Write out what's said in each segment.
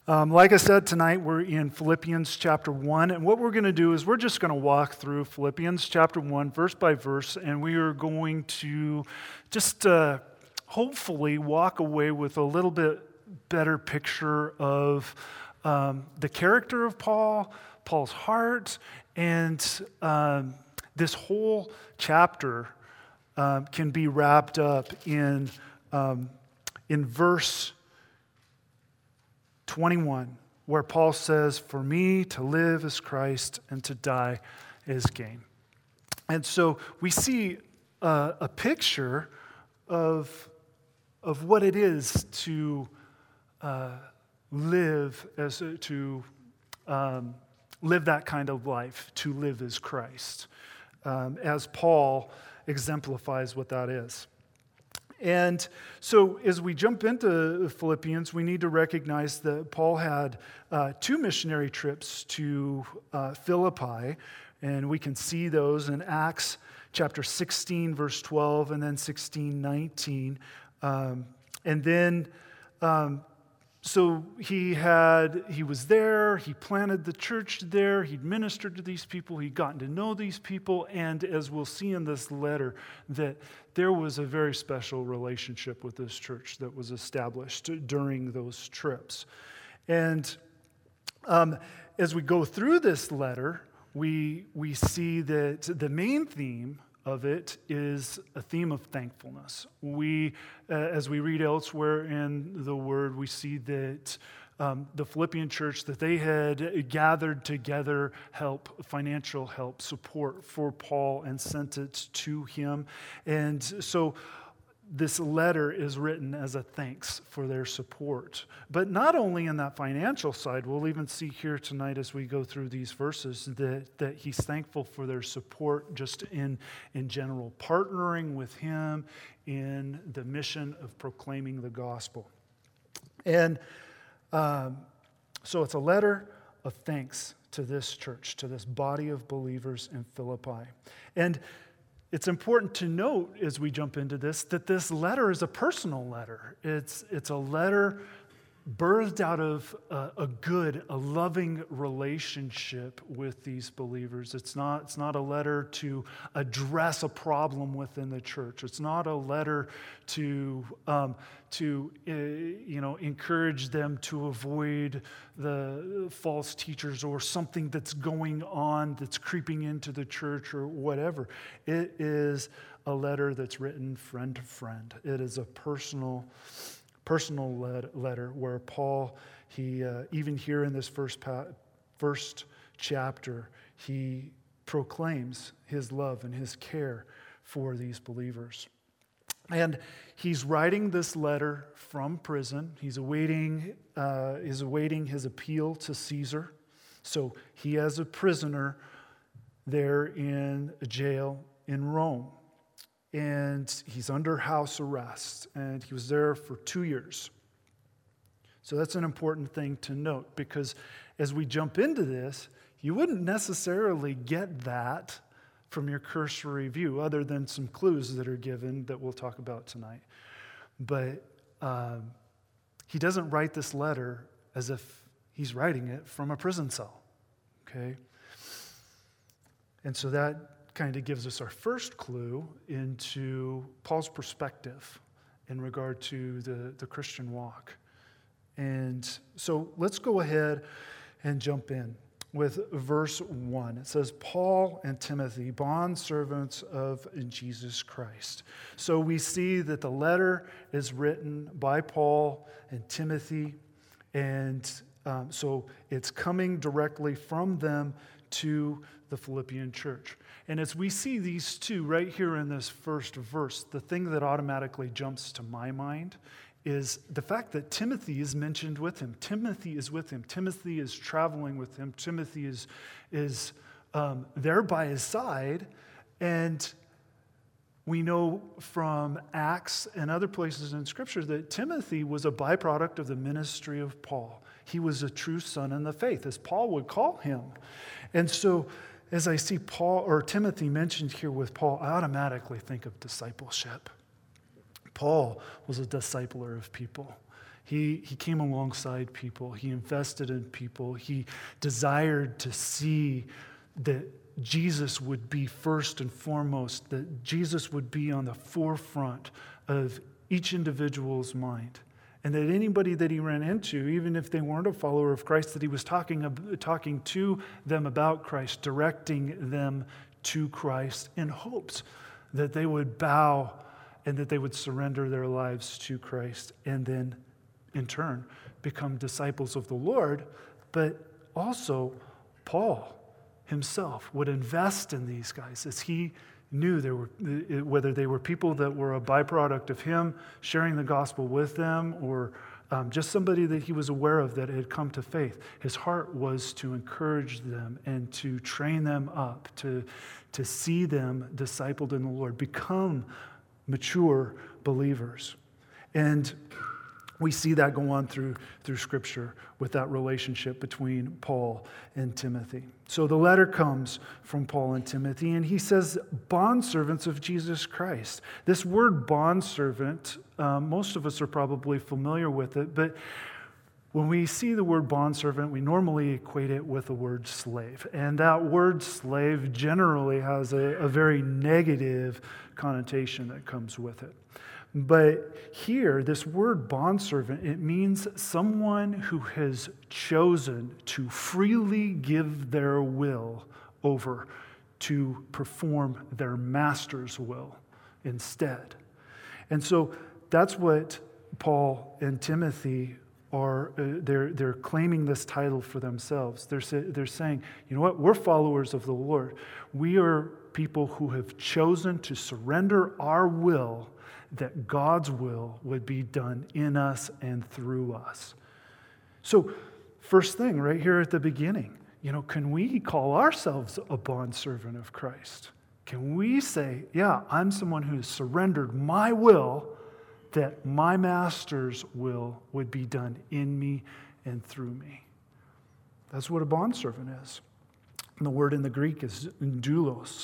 Like I said, tonight we're in Philippians chapter 1, and what we're going to do is we're just going to walk through Philippians chapter 1, verse by verse, and we are going to just hopefully walk away with a little bit better picture of the character of Paul, Paul's heart, and this whole chapter can be wrapped up in verse 21, where Paul says, "For me to live is Christ, and to die is gain." And so we see a picture of what it is to live live that kind of life, to live as Christ, as Paul exemplifies what that is. And so as we jump into Philippians, we need to recognize that Paul had 2 missionary trips to Philippi, and we can see those in Acts chapter 16, verse 12, and then 16:19. And then, so he was there, he planted the church there, he'd ministered to these people, he'd gotten to know these people, and as we'll see in this letter, that there was a very special relationship with this church that was established during those trips. And as we go through this letter, we see that the main theme of it is a theme of thankfulness. As we read elsewhere in the Word, we see that the Philippian church, that they had gathered together financial help, support for Paul and sent it to him. And so this letter is written as a thanks for their support. But not only in that financial side, we'll even see here tonight as we go through these verses that he's thankful for their support just in general, partnering with him in the mission of proclaiming the gospel. And so it's a letter of thanks to this church, to this body of believers in Philippi. And it's important to note as we jump into this that this letter is a personal letter. It's a letter birthed out of a loving relationship with these believers. It's not a letter to address a problem within the church. It's not a letter to encourage them to avoid the false teachers or something that's going on that's creeping into the church or whatever. It is a letter that's written friend to friend. It is a personal letter where Paul, even here in this first chapter, he proclaims his love and his care for these believers. And he's writing this letter from prison. He's awaiting his appeal to Caesar. So he as a prisoner there in a jail in Rome. And he's under house arrest, and he was there for 2 years. So that's an important thing to note, because as we jump into this, you wouldn't necessarily get that from your cursory view, other than some clues that are given that we'll talk about tonight. But he doesn't write this letter as if he's writing it from a prison cell, okay? And so that kind of gives us our first clue into Paul's perspective in regard to the Christian walk. And so let's go ahead and jump in with verse 1. It says, "Paul and Timothy, bondservants of Jesus Christ." So we see that the letter is written by Paul and Timothy, and so it's coming directly from them to the Philippian church. And as we see these two right here in this first verse, the thing that automatically jumps to my mind is the fact that Timothy is mentioned with him. Timothy is with him. Timothy is traveling with him. Timothy is there by his side. And we know from Acts and other places in Scripture that Timothy was a byproduct of the ministry of Paul. He was a true son in the faith, as Paul would call him. And so as I see Paul or Timothy mentioned here with Paul, I automatically think of discipleship. Paul was a discipler of people. He came alongside people. He invested in people. He desired to see that Jesus would be first and foremost, that Jesus would be on the forefront of each individual's mind. And that anybody that he ran into, even if they weren't a follower of Christ, that he was talking to them about Christ, directing them to Christ in hopes that they would bow and that they would surrender their lives to Christ and then, in turn, become disciples of the Lord. But also, Paul himself would invest in these guys as he knew there were, whether they were people that were a byproduct of him sharing the gospel with them or just somebody that he was aware of that had come to faith. His heart was to encourage them and to train them up, to see them discipled in the Lord, become mature believers. And we see that go on through Scripture with that relationship between Paul and Timothy. So the letter comes from Paul and Timothy, and he says, bondservants of Jesus Christ. This word bondservant, most of us are probably familiar with it, but when we see the word bondservant, we normally equate it with the word slave. And that word slave generally has a very negative connotation that comes with it. But here, this word bondservant, it means someone who has chosen to freely give their will over to perform their master's will instead. And so that's what Paul and Timothy are, they're claiming this title for themselves. They're saying, you know what, we're followers of the Lord. We are people who have chosen to surrender our will that God's will would be done in us and through us. So, first thing right here at the beginning, can we call ourselves a bondservant of Christ? Can we say, yeah, I'm someone who has surrendered my will that my master's will would be done in me and through me? That's what a bondservant is. And the word in the Greek is doulos.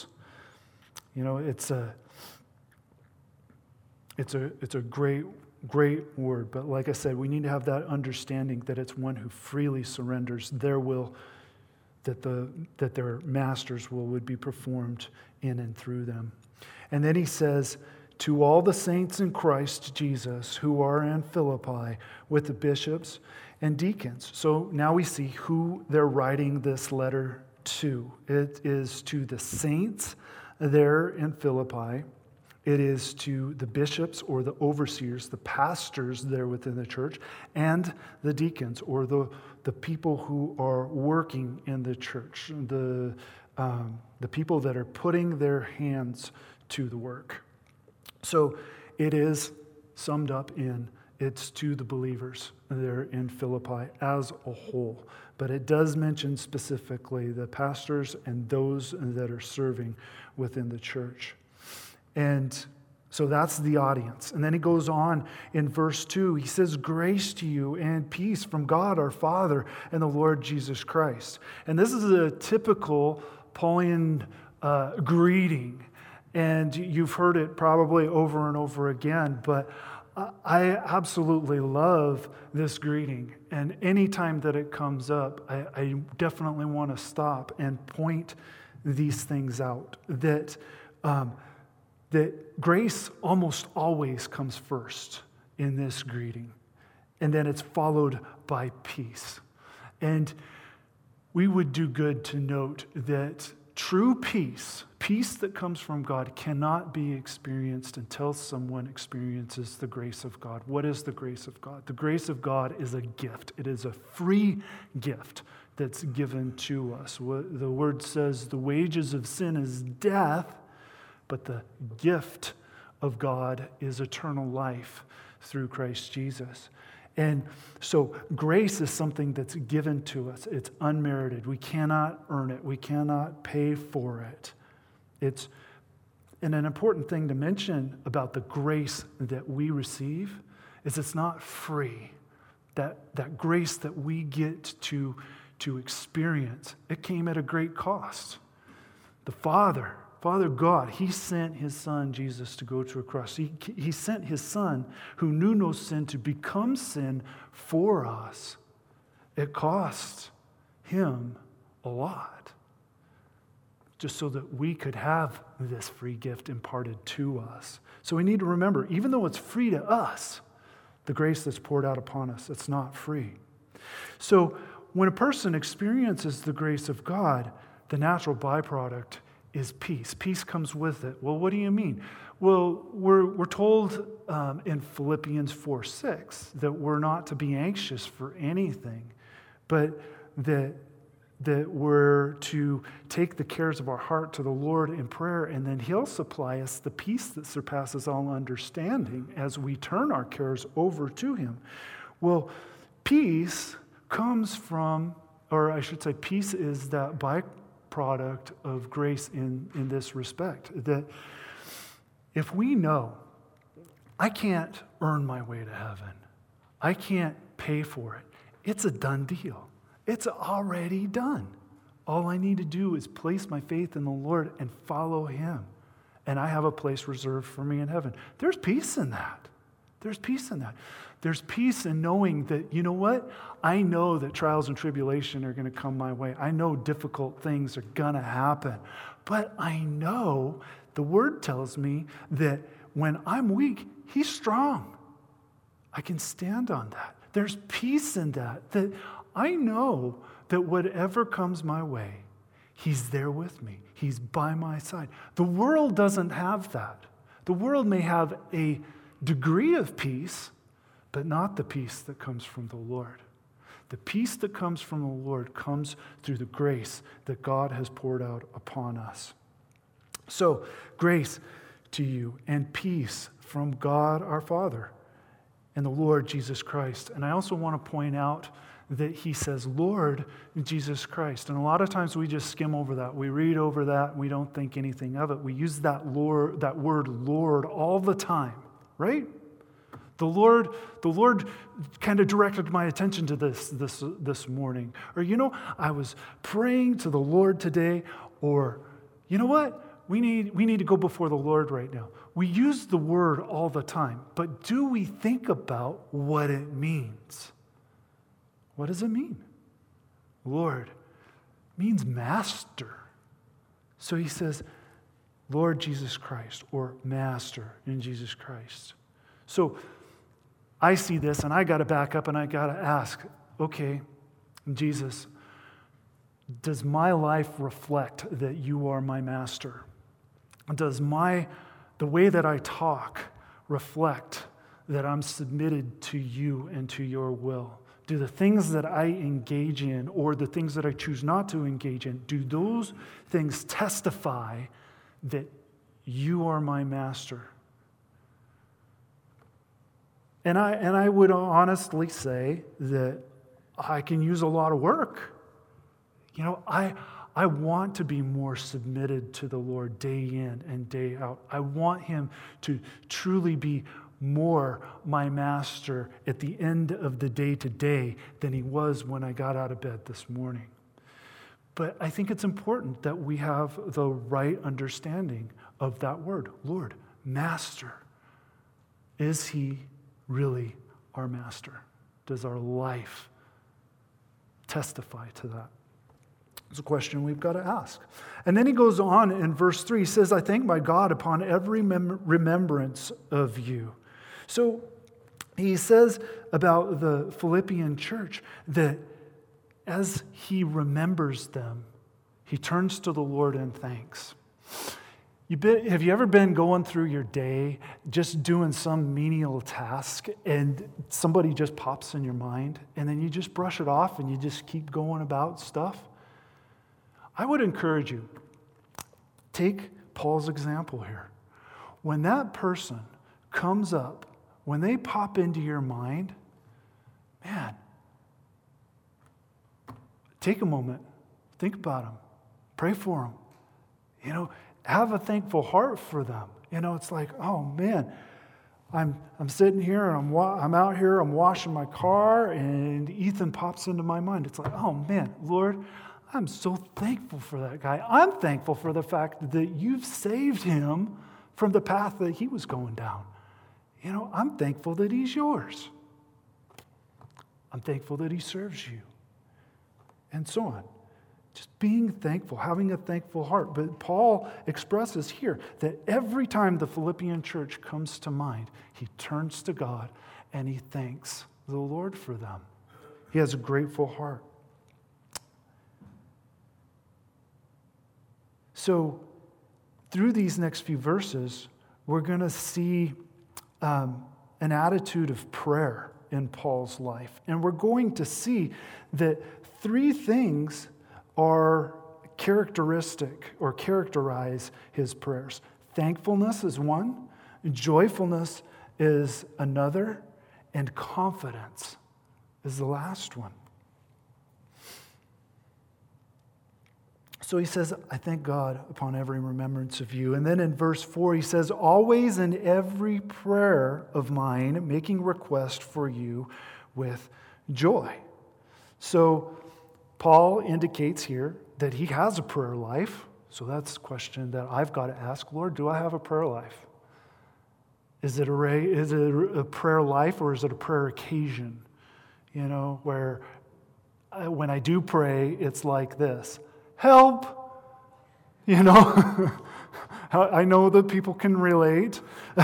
It's a great word, but like I said, we need to have that understanding that it's one who freely surrenders their will, that their master's will would be performed in and through them. And then he says, to all the saints in Christ Jesus who are in Philippi with the bishops and deacons. So now we see who they're writing this letter to. It is to the saints there in Philippi. It is to the bishops or the overseers, the pastors there within the church, and the deacons or the people who are working in the church, the people that are putting their hands to the work. So it is summed up in, it's to the believers there in Philippi as a whole. But it does mention specifically the pastors and those that are serving within the church. And so that's the audience. And then he goes on in verse 2. He says, grace to you and peace from God our Father and the Lord Jesus Christ. And this is a typical Pauline greeting. And you've heard it probably over and over again. But I absolutely love this greeting. And anytime that it comes up, I definitely want to stop and point these things out. That grace almost always comes first in this greeting. And then it's followed by peace. And we would do good to note that true peace that comes from God, cannot be experienced until someone experiences the grace of God. What is the grace of God? The grace of God is a gift. It is a free gift that's given to us. The word says the wages of sin is death, but the gift of God is eternal life through Christ Jesus. And so grace is something that's given to us. It's unmerited. We cannot earn it. We cannot pay for it. And an important thing to mention about the grace that we receive is it's not free. That grace that we get to experience, it came at a great cost. The Father Father God, he sent his son, Jesus, to go to a cross. He sent his son, who knew no sin, to become sin for us. It cost him a lot, just so that we could have this free gift imparted to us. So we need to remember, even though it's free to us, the grace that's poured out upon us, it's not free. So when a person experiences the grace of God, the natural byproduct is peace. Peace comes with it. Well, what do you mean? Well, we're told in Philippians 4:6 that we're not to be anxious for anything, but that we're to take the cares of our heart to the Lord in prayer, and then he'll supply us the peace that surpasses all understanding as we turn our cares over to him. Well, peace comes from, or I should say, peace is that byproduct of grace in this respect. That if we know, I can't earn my way to heaven, I can't pay for it, it's a done deal. It's already done. All I need to do is place my faith in the Lord and follow him. And I have a place reserved for me in heaven. There's peace in that. There's peace in that. There's peace in knowing that, you know what? I know that trials and tribulation are going to come my way. I know difficult things are going to happen. But I know the word tells me that when I'm weak, he's strong. I can stand on that. There's peace in that. That I know that whatever comes my way, he's there with me. He's by my side. The world doesn't have that. The world may have a degree of peace, but not the peace that comes from the Lord. The peace that comes from the Lord comes through the grace that God has poured out upon us. So, grace to you and peace from God our Father and the Lord Jesus Christ. And I also want to point out that he says, Lord Jesus Christ. And a lot of times we just skim over that. We read over that. We don't think anything of it. We use that word Lord all the time, right? The Lord kind of directed my attention to this morning. Or, I was praying to the Lord today. Or, you know what? We need to go before the Lord right now. We use the word all the time. But do we think about what it means? What does it mean? Lord means master. So he says, Lord Jesus Christ, or master in Jesus Christ. So I see this and I got to back up and I got to ask, okay, Jesus, does my life reflect that you are my master? Does the way that I talk reflect that I'm submitted to you and to your will? Do the things that I engage in or the things that I choose not to engage in, do those things testify that you are my master? And I would honestly say that I can use a lot of work. I want to be more submitted to the Lord day in and day out. I want him to truly be more my master at the end of the day today than he was when I got out of bed this morning. But I think it's important that we have the right understanding of that word, Lord, master. Is he really our master? Does our life testify to that? It's a question we've got to ask. And then he goes on in verse 3, he says, I thank my God upon every remembrance of you. So he says about the Philippian church that as he remembers them, he turns to the Lord in thanks. Have you ever been going through your day just doing some menial task and somebody just pops in your mind and then you just brush it off and you just keep going about stuff? I would encourage you, take Paul's example here. When that person comes up, when they pop into your mind, man, take a moment, think about them, pray for them. Have a thankful heart for them. It's like, oh man, I'm sitting here and I'm out here, I'm washing my car, and Ethan pops into my mind. It's like, oh man, Lord, I'm so thankful for that guy. I'm thankful for the fact that you've saved him from the path that he was going down. I'm thankful that he's yours. I'm thankful that he serves you. And so on. Just being thankful, having a thankful heart. But Paul expresses here that every time the Philippian church comes to mind, he turns to God and he thanks the Lord for them. He has a grateful heart. So, through these next few verses, we're going to see an attitude of prayer in Paul's life. And we're going to see that three things are characteristic or characterize his prayers. Thankfulness is one, joyfulness is another, and confidence is the last one. So he says, I thank God upon every remembrance of you. And then in verse 4, he says, always in every prayer of mine, making request for you with joy. So Paul indicates here that he has a prayer life. So that's a question that I've got to ask. Lord, do I have a prayer life? Is it a prayer life or is it a prayer occasion? Where when I do pray, it's like this. Help! I know that people can relate.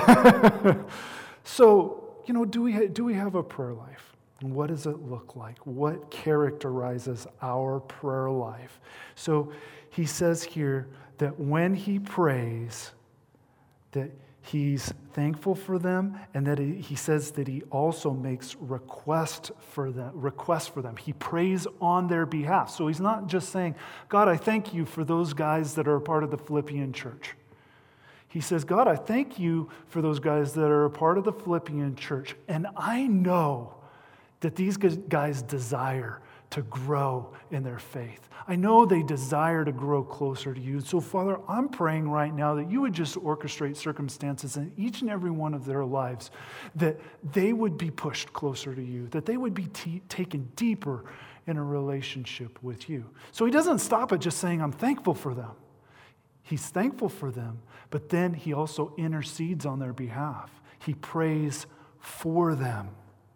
So, do we have a prayer life? And what does it look like? What characterizes our prayer life? So he says here that when he prays, that he's thankful for them, and that he says that he also makes requests for them. He prays on their behalf. So he's not just saying, God, I thank you for those guys that are a part of the Philippian church. He says, God, I thank you for those guys that are a part of the Philippian church. And I know that these guys desire to grow in their faith. I know they desire to grow closer to you. So, Father, I'm praying right now that you would just orchestrate circumstances in each and every one of their lives, that they would be pushed closer to you, that they would be taken deeper in a relationship with you. So he doesn't stop at just saying, I'm thankful for them. He's thankful for them, but then he also intercedes on their behalf. He prays for them.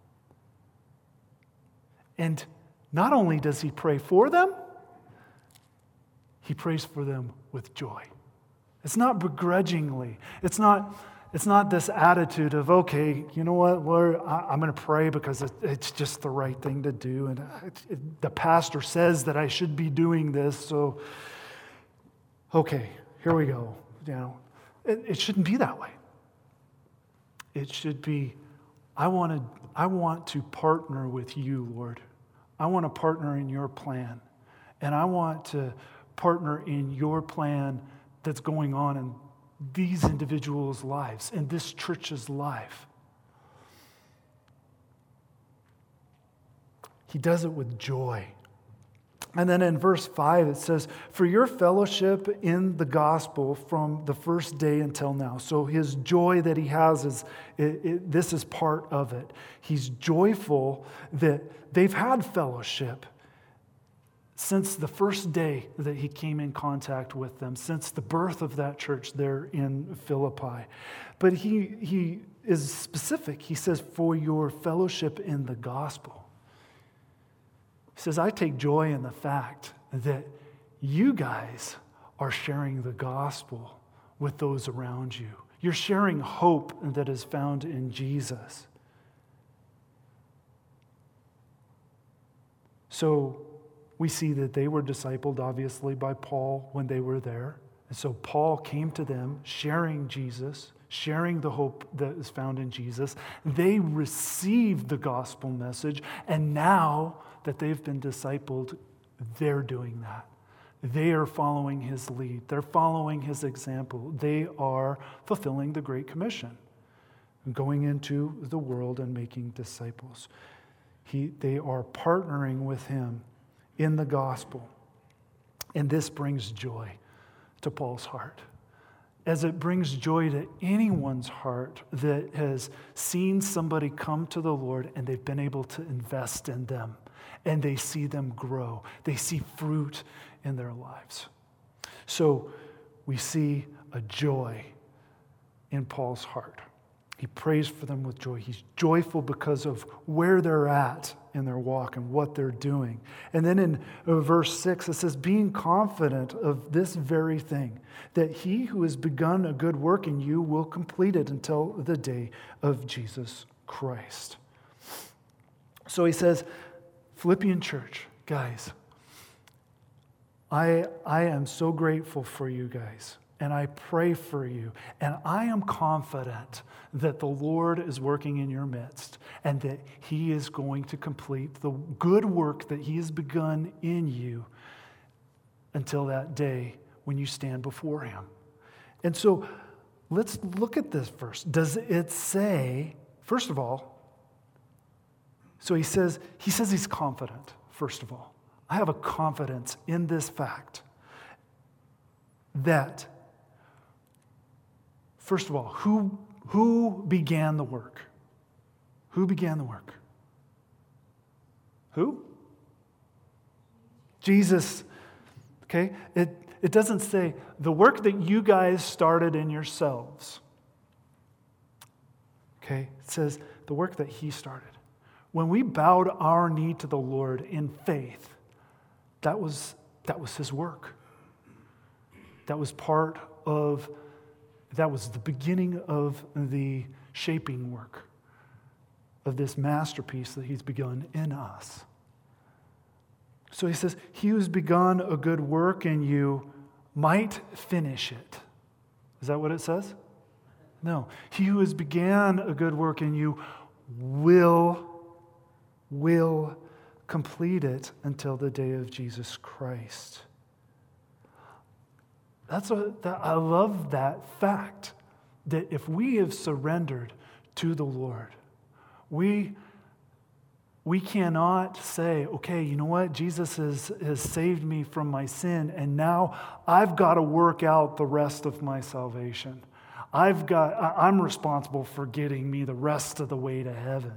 And not only does he pray for them, he prays for them with joy. It's not begrudgingly. It's not this attitude of, okay, you know what, Lord, I'm going to pray because it's just the right thing to do. And the pastor says that I should be doing this, so, okay, here we go. It shouldn't be that way. It should be, I want to partner with you, Lord. I want to partner in your plan. And I want to partner in your plan that's going on in these individuals' lives, in this church's life. He does it with joy. And then in verse 5, it says, for your fellowship in the gospel from the first day until now. So his joy that he has this is part of it. He's joyful that they've had fellowship since the first day that he came in contact with them, since the birth of that church there in Philippi. But he is specific. He says, for your fellowship in the gospel. He says, I take joy in the fact that you guys are sharing the gospel with those around you. You're sharing hope that is found in Jesus. So we see that they were discipled, obviously, by Paul when they were there. And so Paul came to them sharing Jesus, sharing the hope that is found in Jesus. They received the gospel message, and now that they've been discipled, they're doing that. They are following his lead. They're following his example. They are fulfilling the Great Commission, going into the world and making disciples. They are partnering with him in the gospel. And this brings joy to Paul's heart, as it brings joy to anyone's heart that has seen somebody come to the Lord and they've been able to invest in them. and they see them grow. They see fruit in their lives. So we see a joy in Paul's heart. He prays for them with joy. He's joyful because of where they're at in their walk and what they're doing. And then in verse 6, it says, being confident of this very thing, that he who has begun a good work in you will complete it until the day of Jesus Christ. So he says, Philippian church, guys, I am so grateful for you guys. And I pray for you. And I am confident that the Lord is working in your midst and that he is going to complete the good work that he has begun in you until that day when you stand before him. And so let's look at this verse. Does it say, first of all, so he says he's confident, first of all. I have a confidence in this fact that, first of all, who began the work? Who began the work? Who? Jesus. Okay? It doesn't say the work that you guys started in yourselves. Okay? It says the work that he started. When we bowed our knee to the Lord in faith, that was his work. That was the beginning of the shaping work of this masterpiece that he's begun in us. So he says, he who's begun a good work in you might finish it. Is that what it says? No. He who has began a good work in you will complete it until the day of Jesus Christ. I love that fact, that if we have surrendered to the Lord, we cannot say, okay, you know what? Jesus has saved me from my sin, and now I've got to work out the rest of my salvation. I'm responsible for getting me the rest of the way to heaven.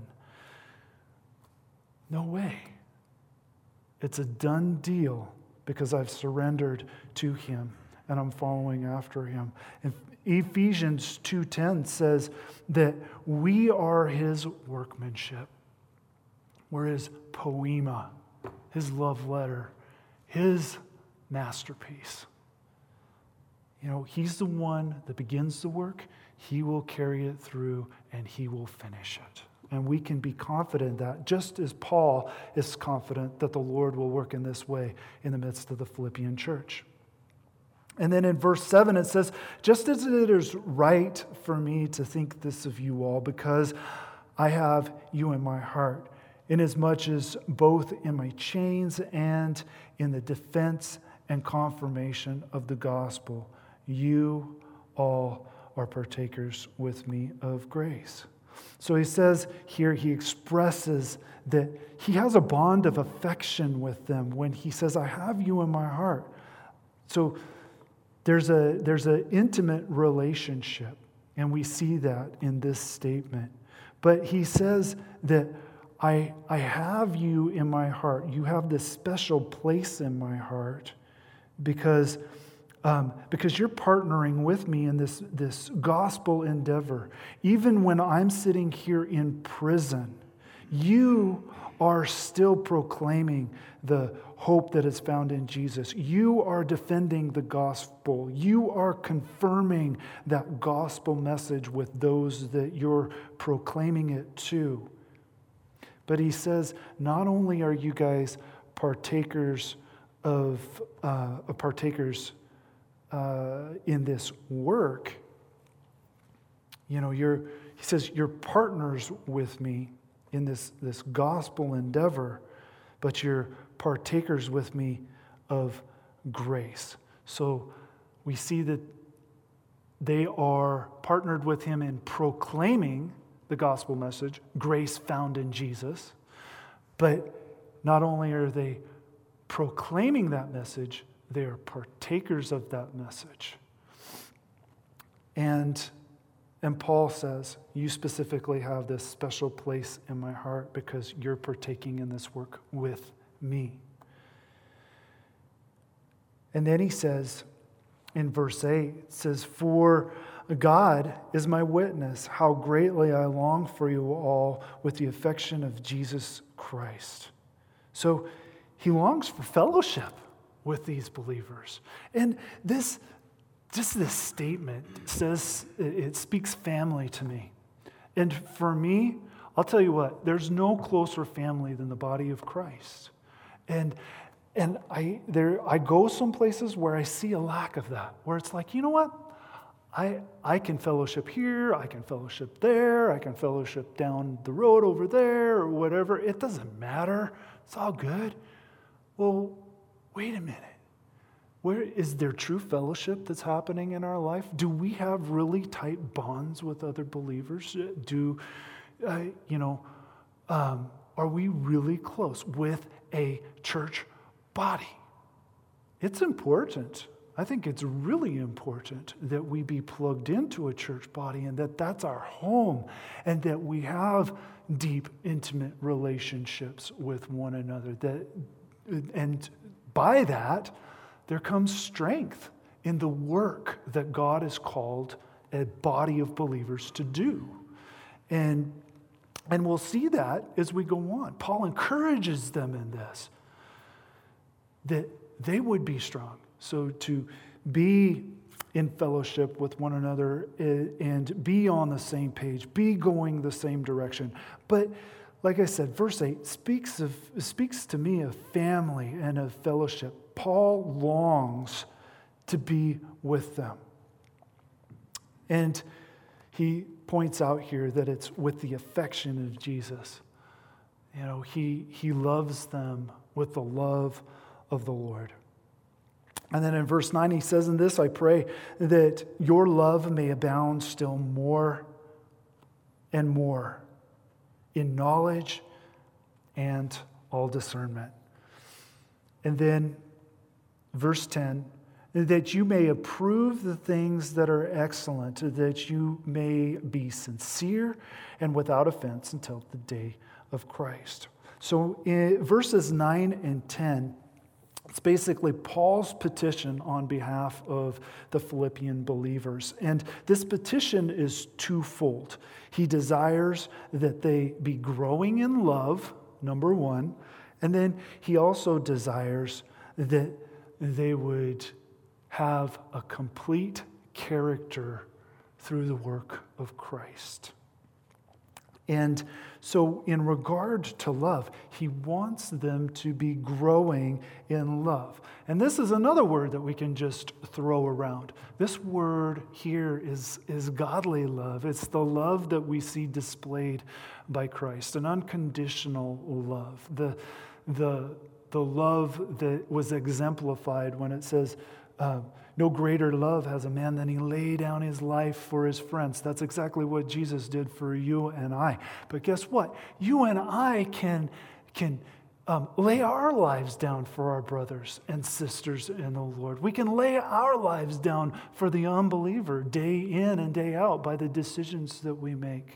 No way. It's a done deal because I've surrendered to him and I'm following after him. And Ephesians 2:10 says that we are his workmanship. We're his poema, his love letter, his masterpiece. You know, he's the one that begins the work. He will carry it through and he will finish it. And we can be confident that, just as Paul is confident that the Lord will work in this way in the midst of the Philippian church. And then in verse 7 it says, just as it is right for me to think this of you all, because I have you in my heart, inasmuch as both in my chains and in the defense and confirmation of the gospel, you all are partakers with me of grace. So he says here, he expresses that he has a bond of affection with them when he says, I have you in my heart. So there's an intimate relationship, and we see that in this statement. But he says that I have you in my heart. You have this special place in my heart because you're partnering with me in this gospel endeavor. Even when I'm sitting here in prison, you are still proclaiming the hope that is found in Jesus. You are defending the gospel. You are confirming that gospel message with those that you're proclaiming it to. But he says, not only are you guys partakers in this work, you know, he says you're partners with me in this gospel endeavor, but you're partakers with me of grace. So we see that they are partnered with him in proclaiming the gospel message, grace found in Jesus. But not only are they proclaiming that message, they are partakers of that message. And And Paul says, you specifically have this special place in my heart because you're partaking in this work with me. And then he says in verse 8, it says, for God is my witness, how greatly I long for you all with the affection of Jesus Christ. So he longs for fellowship with these believers. And this statement says, it speaks family to me. And for me, I'll tell you what, there's no closer family than the body of Christ. And I go some places where I see a lack of that, where it's like, you know what? I can fellowship here, I can fellowship there, I can fellowship down the road over there, or whatever. It doesn't matter. It's all good. Well, wait a minute. Where is there true fellowship that's happening in our life? Do we have really tight bonds with other believers? Are we really close with a church body? It's important. I think it's really important that we be plugged into a church body and that's our home and that we have deep, intimate relationships with one another. And by that, there comes strength in the work that God has called a body of believers to do. And we'll see that as we go on. Paul encourages them in this, that they would be strong. So to be in fellowship with one another and be on the same page, be going the same direction. But like I said, verse 8 speaks to me of family and of fellowship. Paul longs to be with them. And he points out here that it's with the affection of Jesus. You know, he loves them with the love of the Lord. And then in verse 9 he says, in this I pray that your love may abound still more and more in knowledge and all discernment. And then verse 10, that you may approve the things that are excellent, that you may be sincere and without offense until the day of Christ. So in verses 9 and 10, it's basically Paul's petition on behalf of the Philippian believers. And this petition is twofold. He desires that they be growing in love, number one, and then he also desires that they would have a complete character through the work of Christ. And so in regard to love, he wants them to be growing in love. And this is another word that we can just throw around. This word here is godly love. It's the love that we see displayed by Christ, an unconditional love. The love that was exemplified when it says, no greater love has a man than he lay down his life for his friends. That's exactly what Jesus did for you and I. But guess what? You and I can lay our lives down for our brothers and sisters in the Lord. We can lay our lives down for the unbeliever day in and day out by the decisions that we make.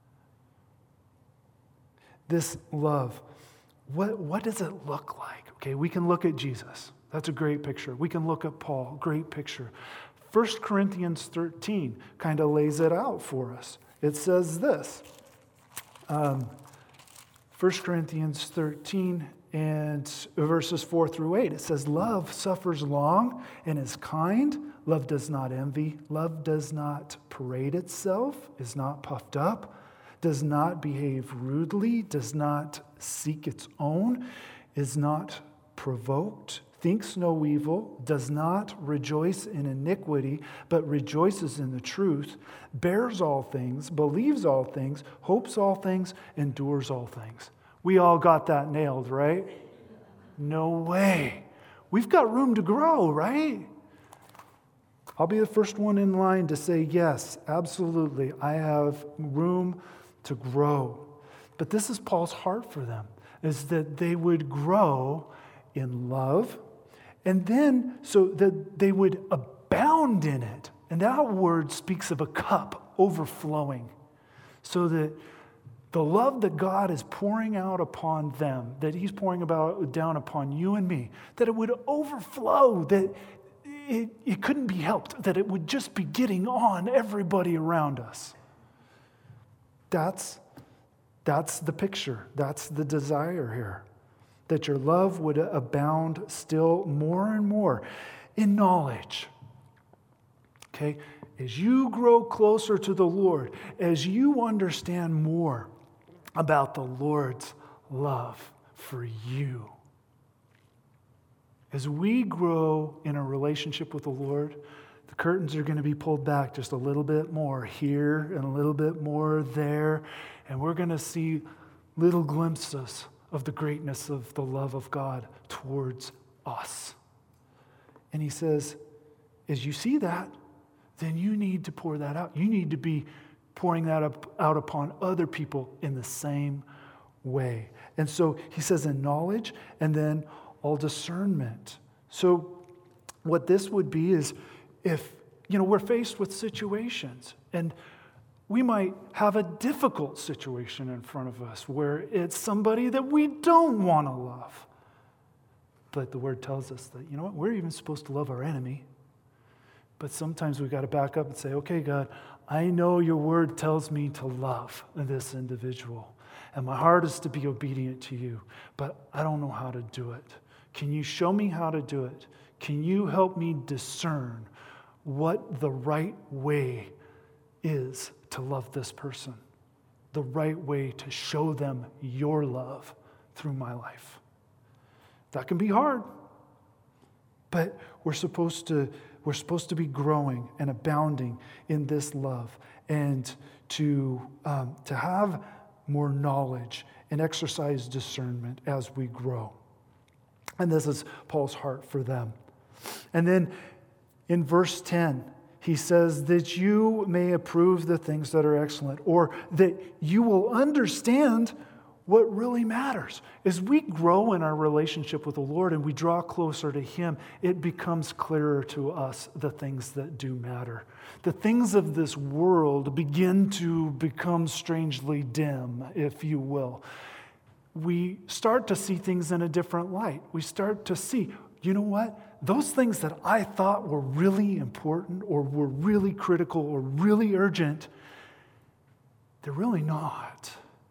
This love, what does it look like? Okay, we can look at Jesus. That's a great picture. We can look at Paul, great picture. 1 Corinthians 13 kind of lays it out for us. It says this, 1 Corinthians 13 and verses 4 through 8. It says, love suffers long and is kind. Love does not envy. Love does not parade itself, is not puffed up, does not behave rudely, does not seek its own, is not provoked, thinks no evil, does not rejoice in iniquity, but rejoices in the truth, bears all things, believes all things, hopes all things, endures all things. We all got that nailed, right? No way. We've got room to grow, right? I'll be the first one in line to say, yes, absolutely, I have room to grow. But this is Paul's heart for them, is that they would grow in love, and then so that they would abound in it. And that word speaks of a cup overflowing, so that the love that God is pouring out upon them, that he's pouring down upon you and me, that it would overflow, that it couldn't be helped, that it would just be getting on everybody around us. That's the picture. That's the desire here. That your love would abound still more and more in knowledge. Okay? As you grow closer to the Lord, as you understand more about the Lord's love for you, as we grow in a relationship with the Lord, the curtains are going to be pulled back just a little bit more here and a little bit more there, and we're going to see little glimpses of the greatness of the love of God towards us. And he says, as you see that, then you need to pour that out. You need to be pouring that out upon other people in the same way. And so he says in knowledge, and then all discernment. So what this would be is if, we're faced with situations, and we might have a difficult situation in front of us where it's somebody that we don't want to love. But the word tells us that, we're even supposed to love our enemy. But sometimes we've got to back up and say, okay, God, I know your word tells me to love this individual. And my heart is to be obedient to you, but I don't know how to do it. Can you show me how to do it? Can you help me discern what the right way is to love this person? The right way to show them your love through my life. That can be hard, but we're supposed to be growing and abounding in this love, and to have more knowledge and exercise discernment as we grow. And this is Paul's heart for them. And then in verse 10, he says that you may approve the things that are excellent, or that you will understand what really matters. As we grow in our relationship with the Lord and we draw closer to him, it becomes clearer to us the things that do matter. The things of this world begin to become strangely dim, if you will. We start to see things in a different light. We start to see, you know what? Those things that I thought were really important or were really critical or really urgent, they're really not.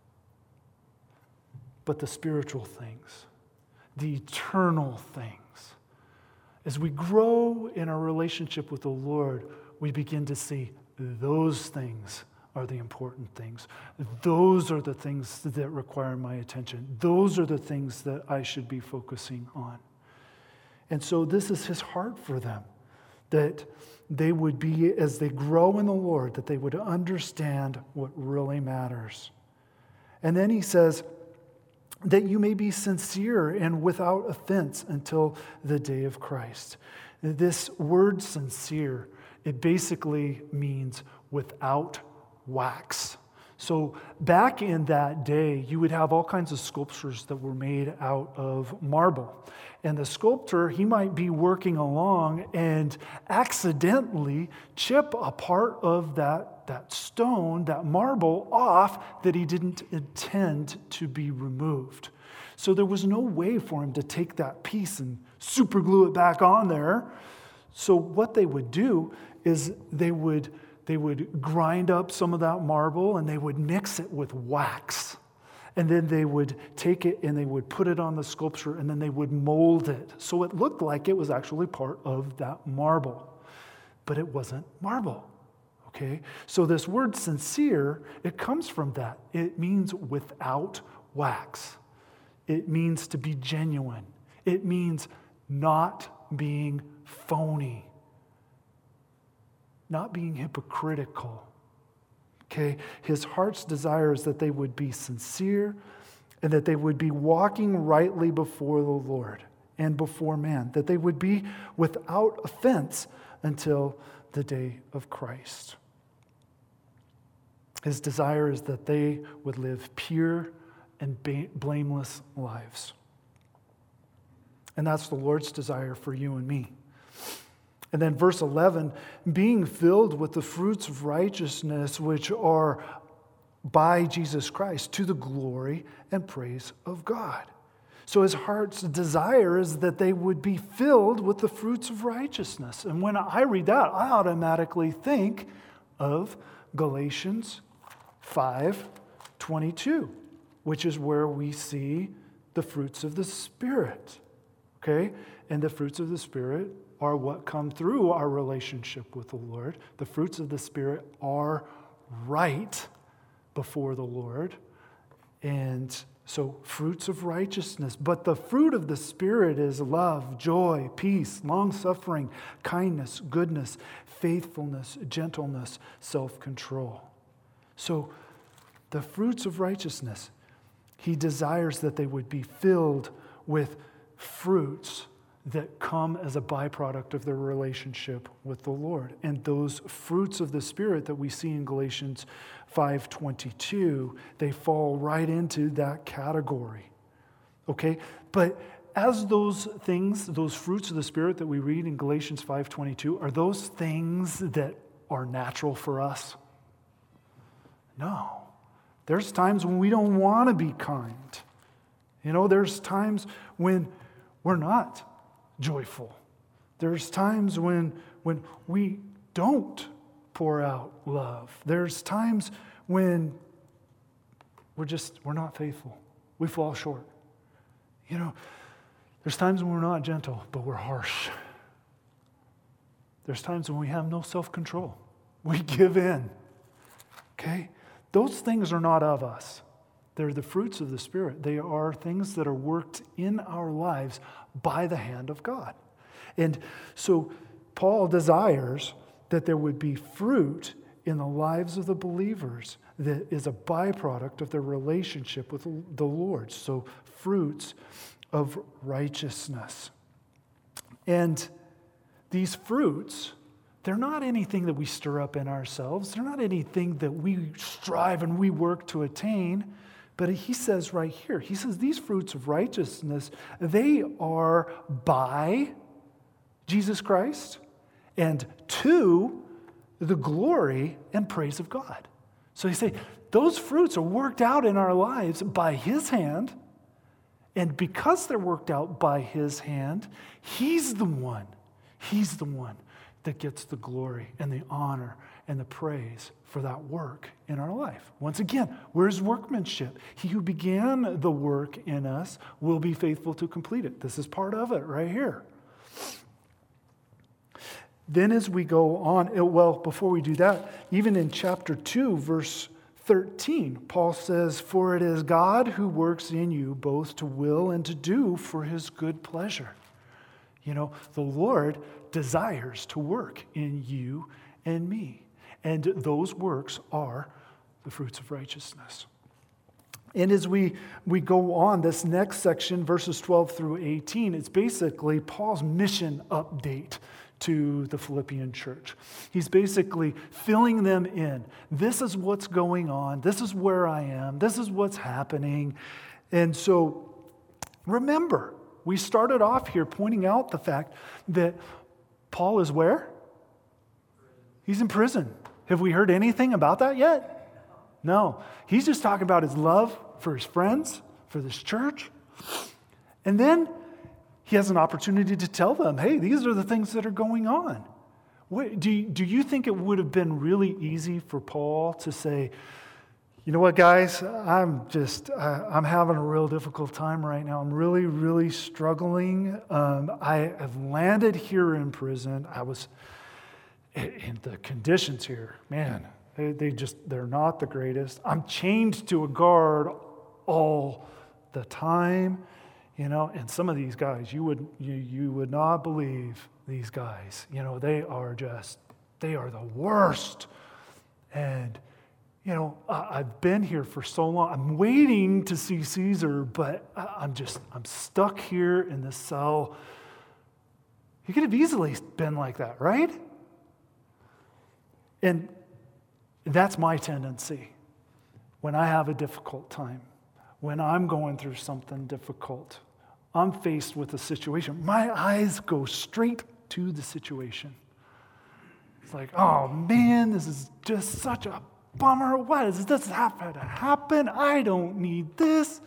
But the spiritual things, the eternal things, as we grow in our relationship with the Lord, we begin to see those things are the important things. Those are the things that require my attention. Those are the things that I should be focusing on. And so this is his heart for them, that they would be, as they grow in the Lord, that they would understand what really matters. And then he says that you may be sincere and without offense until the day of Christ. This word sincere, it basically means without wax. So back in that day, you would have all kinds of sculptures that were made out of marble. And the sculptor, he might be working along and accidentally chip a part of that stone, that marble, off that he didn't intend to be removed. So there was no way for him to take that piece and super glue it back on there. So what they would do is they would grind up some of that marble and they would mix it with wax. And then they would take it and they would put it on the sculpture and then they would mold it. So it looked like it was actually part of that marble. But it wasn't marble. Okay? So this word sincere, it comes from that. It means without wax. It means to be genuine. It means not being phony. Not being hypocritical. Okay? His heart's desire is that they would be sincere and that they would be walking rightly before the Lord and before man. That they would be without offense until the day of Christ. His desire is that they would live pure and blameless lives. And that's the Lord's desire for you and me. And then verse 11, being filled with the fruits of righteousness which are by Jesus Christ to the glory and praise of God. So his heart's desire is that they would be filled with the fruits of righteousness. And when I read that, I automatically think of Galatians 5:22, which is where we see the fruits of the Spirit. Okay? And the fruits of the Spirit are what come through our relationship with the Lord. The fruits of the Spirit are right before the Lord. And so fruits of righteousness. But the fruit of the Spirit is love, joy, peace, long-suffering, kindness, goodness, faithfulness, gentleness, self-control. So the fruits of righteousness, he desires that they would be filled with fruits that come as a byproduct of their relationship with the Lord. And those fruits of the Spirit that we see in Galatians 5:22, they fall right into that category. Okay? But as those things, those fruits of the Spirit that we read in Galatians 5:22, are those things that are natural for us? No. There's times when we don't want to be kind. There's times when we're not joyful. There's times when we don't pour out love. There's times when we're not faithful. We fall short. There's times when we're not gentle, but we're harsh. There's times when we have no self-control. We give in. Okay? Those things are not of us. They're the fruits of the Spirit. They are things that are worked in our lives by the hand of God. And so Paul desires that there would be fruit in the lives of the believers that is a byproduct of their relationship with the Lord. So fruits of righteousness. And these fruits, they're not anything that we stir up in ourselves. They're not anything that we strive and we work to attain. But he says right here, he says these fruits of righteousness, they are by Jesus Christ and to the glory and praise of God. So he say those fruits are worked out in our lives by his hand. And because they're worked out by his hand, he's the one that gets the glory and the honor and the praise for that work in our life. Once again, where's workmanship? He who began the work in us will be faithful to complete it. This is part of it right here. Then as we go on, before we do that, even in chapter 2, verse 13, Paul says, "For it is God who works in you both to will and to do for his good pleasure." The Lord desires to work in you and me. And those works are the fruits of righteousness. And as we go on, this next section, verses 12 through 18, it's basically Paul's mission update to the Philippian church. He's basically filling them in. This is what's going on. This is where I am. This is what's happening. And so remember, we started off here pointing out the fact that Paul is where? He's in prison. Have we heard anything about that yet? No. He's just talking about his love for his friends, for this church. And then he has an opportunity to tell them, hey, these are the things that are going on. Do you think it would have been really easy for Paul to say, you know what, guys, I'm having a real difficult time right now. I'm really, really struggling. I have landed here in prison. And the conditions here, man, they're not the greatest. I'm chained to a guard all the time, and some of these guys, you would not believe these guys. They are the worst. And, I've been here for so long. I'm waiting to see Caesar, but I'm stuck here in this cell. He could have easily been like that, right? And that's my tendency when I have a difficult time, when I'm going through something difficult, I'm faced with a situation. My eyes go straight to the situation. It's like, oh man, this is just such a bummer. Why does this have to happen? I don't need this.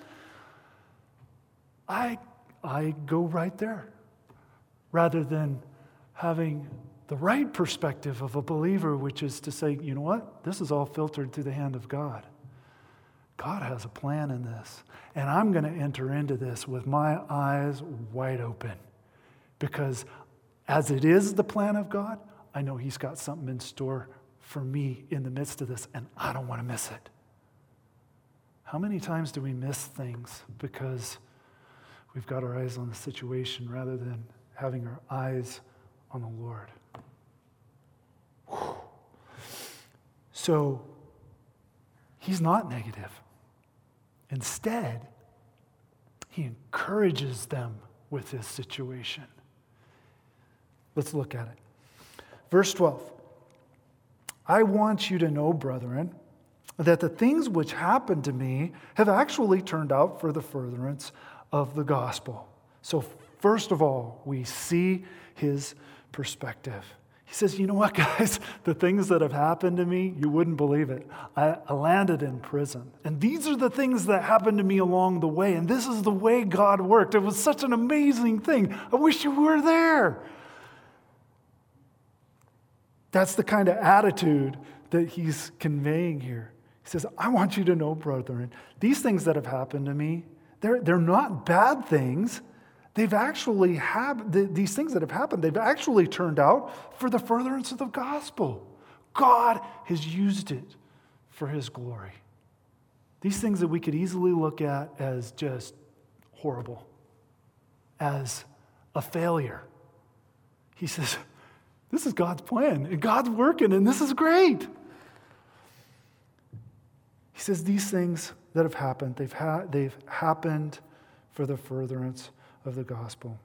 I go right there rather than having the right perspective of a believer, which is to say, you know what? This is all filtered through the hand of God. God has a plan in this, and I'm going to enter into this with my eyes wide open, because as it is the plan of God, I know He's got something in store for me in the midst of this, and I don't want to miss it. How many times do we miss things because we've got our eyes on the situation rather than having our eyes on the Lord? Whew. So, He's not negative. Instead, He encourages them with this situation. Let's look at it. Verse 12. I want you to know, brethren, that the things which happened to me have actually turned out for the furtherance of the gospel. So first of all, we see his perspective. He says, you know what, guys? The things that have happened to me, you wouldn't believe it. I landed in prison. And these are the things that happened to me along the way. And this is the way God worked. It was such an amazing thing. I wish you were there. That's the kind of attitude that he's conveying here. He says, I want you to know, brethren, these things that have happened to me, they're not bad things. They've actually these things that have happened, they've actually turned out for the furtherance of the gospel. God has used it for his glory. These things that we could easily look at as just horrible, as a failure. He says, this is God's plan, and God's working, and this is great. He says these things that have happened, they've happened for the furtherance of the gospel.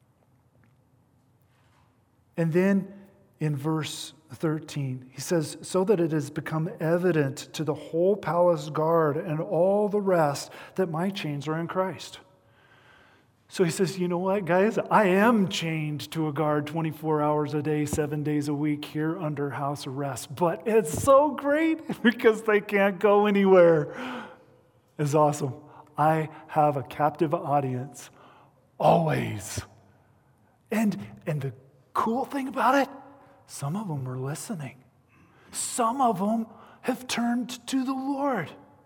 And then in verse 13, he says, so that it has become evident to the whole palace guard and all the rest that my chains are in Christ. So he says, you know what, guys? I am chained to a guard 24 hours a day, 7 days a week here under house arrest. But it's so great because they can't go anywhere. It's awesome. I have a captive audience always. And the cool thing about it, some of them are listening. Some of them have turned to the Lord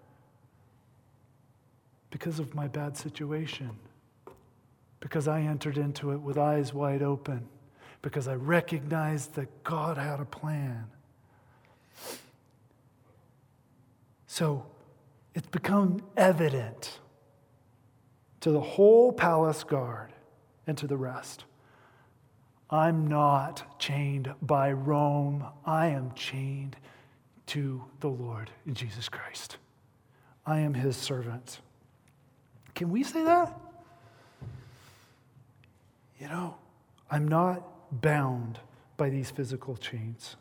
because of my bad situation. Because I entered into it with eyes wide open. Because I recognized that God had a plan. So it's become evident to the whole palace guard and to the rest. I'm not chained by Rome. I am chained to the Lord Jesus Christ. I am his servant. Can we say that? You know, I'm not bound by these physical chains.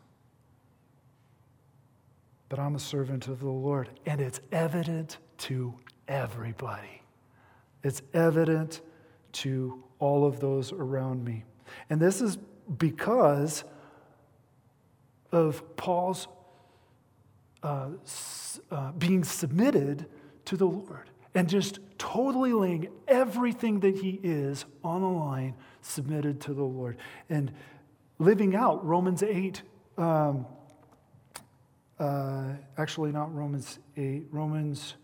But I'm a servant of the Lord. And it's evident to everybody. It's evident to all of those around me. And this is because of Paul's being submitted to the Lord and just totally laying everything that he is on the line, submitted to the Lord. And living out Romans 8, actually not Romans 8, Romans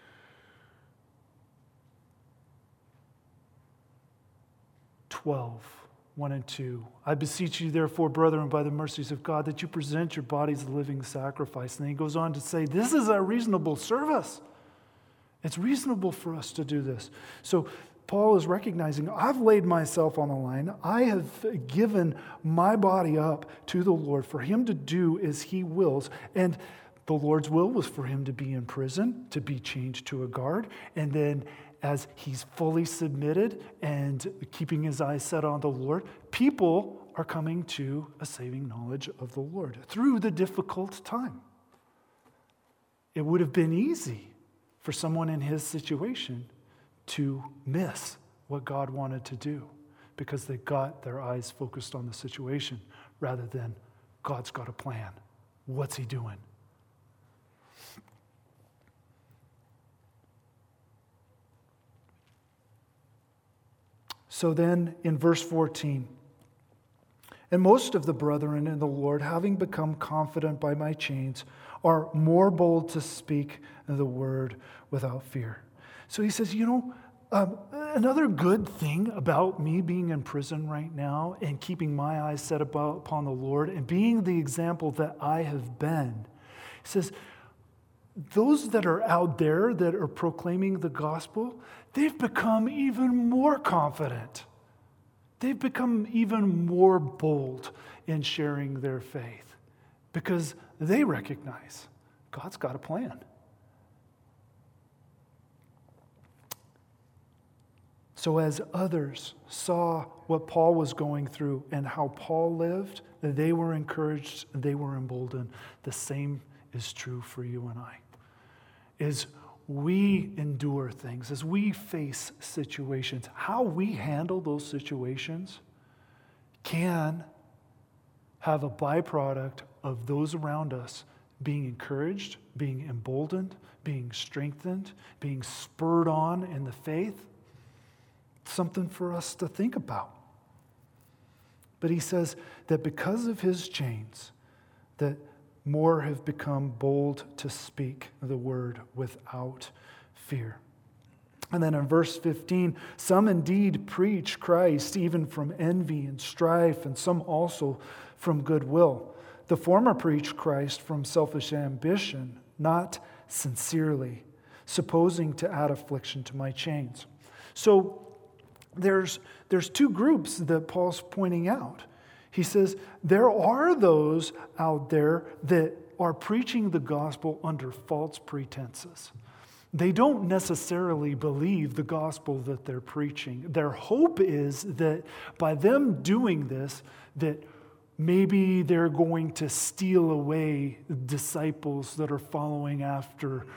12, 1 and 2. I beseech you, therefore, brethren, by the mercies of God, that you present your bodies a living sacrifice. And then he goes on to say, this is a reasonable service. It's reasonable for us to do this. So Paul is recognizing, I've laid myself on the line. I have given my body up to the Lord for him to do as he wills. And the Lord's will was for him to be in prison, to be chained to a guard, and then as he's fully submitted and keeping his eyes set on the Lord, people are coming to a saving knowledge of the Lord through the difficult time. It would have been easy for someone in his situation to miss what God wanted to do because they got their eyes focused on the situation rather than God's got a plan. What's he doing? So then in verse 14, and most of the brethren in the Lord, having become confident by my chains, are more bold to speak the word without fear. So he says, another good thing about me being in prison right now and keeping my eyes set upon the Lord and being the example that I have been, he says, those that are out there that are proclaiming the gospel, they've become even more confident. They've become even more bold in sharing their faith because they recognize God's got a plan. So as others saw what Paul was going through and how Paul lived, they were encouraged, they were emboldened. The same is true for you and I. As we endure things, as we face situations, how we handle those situations can have a byproduct of those around us being encouraged, being emboldened, being strengthened, being spurred on in the faith. Something for us to think about. But he says that because of his chains, that more have become bold to speak the word without fear. And then in verse 15, some indeed preach Christ even from envy and strife, and some also from goodwill. The former preach Christ from selfish ambition, not sincerely, supposing to add affliction to my chains. So there's two groups that Paul's pointing out. He says, there are those out there that are preaching the gospel under false pretenses. They don't necessarily believe the gospel that they're preaching. Their hope is that by them doing this, that maybe they're going to steal away disciples that are following after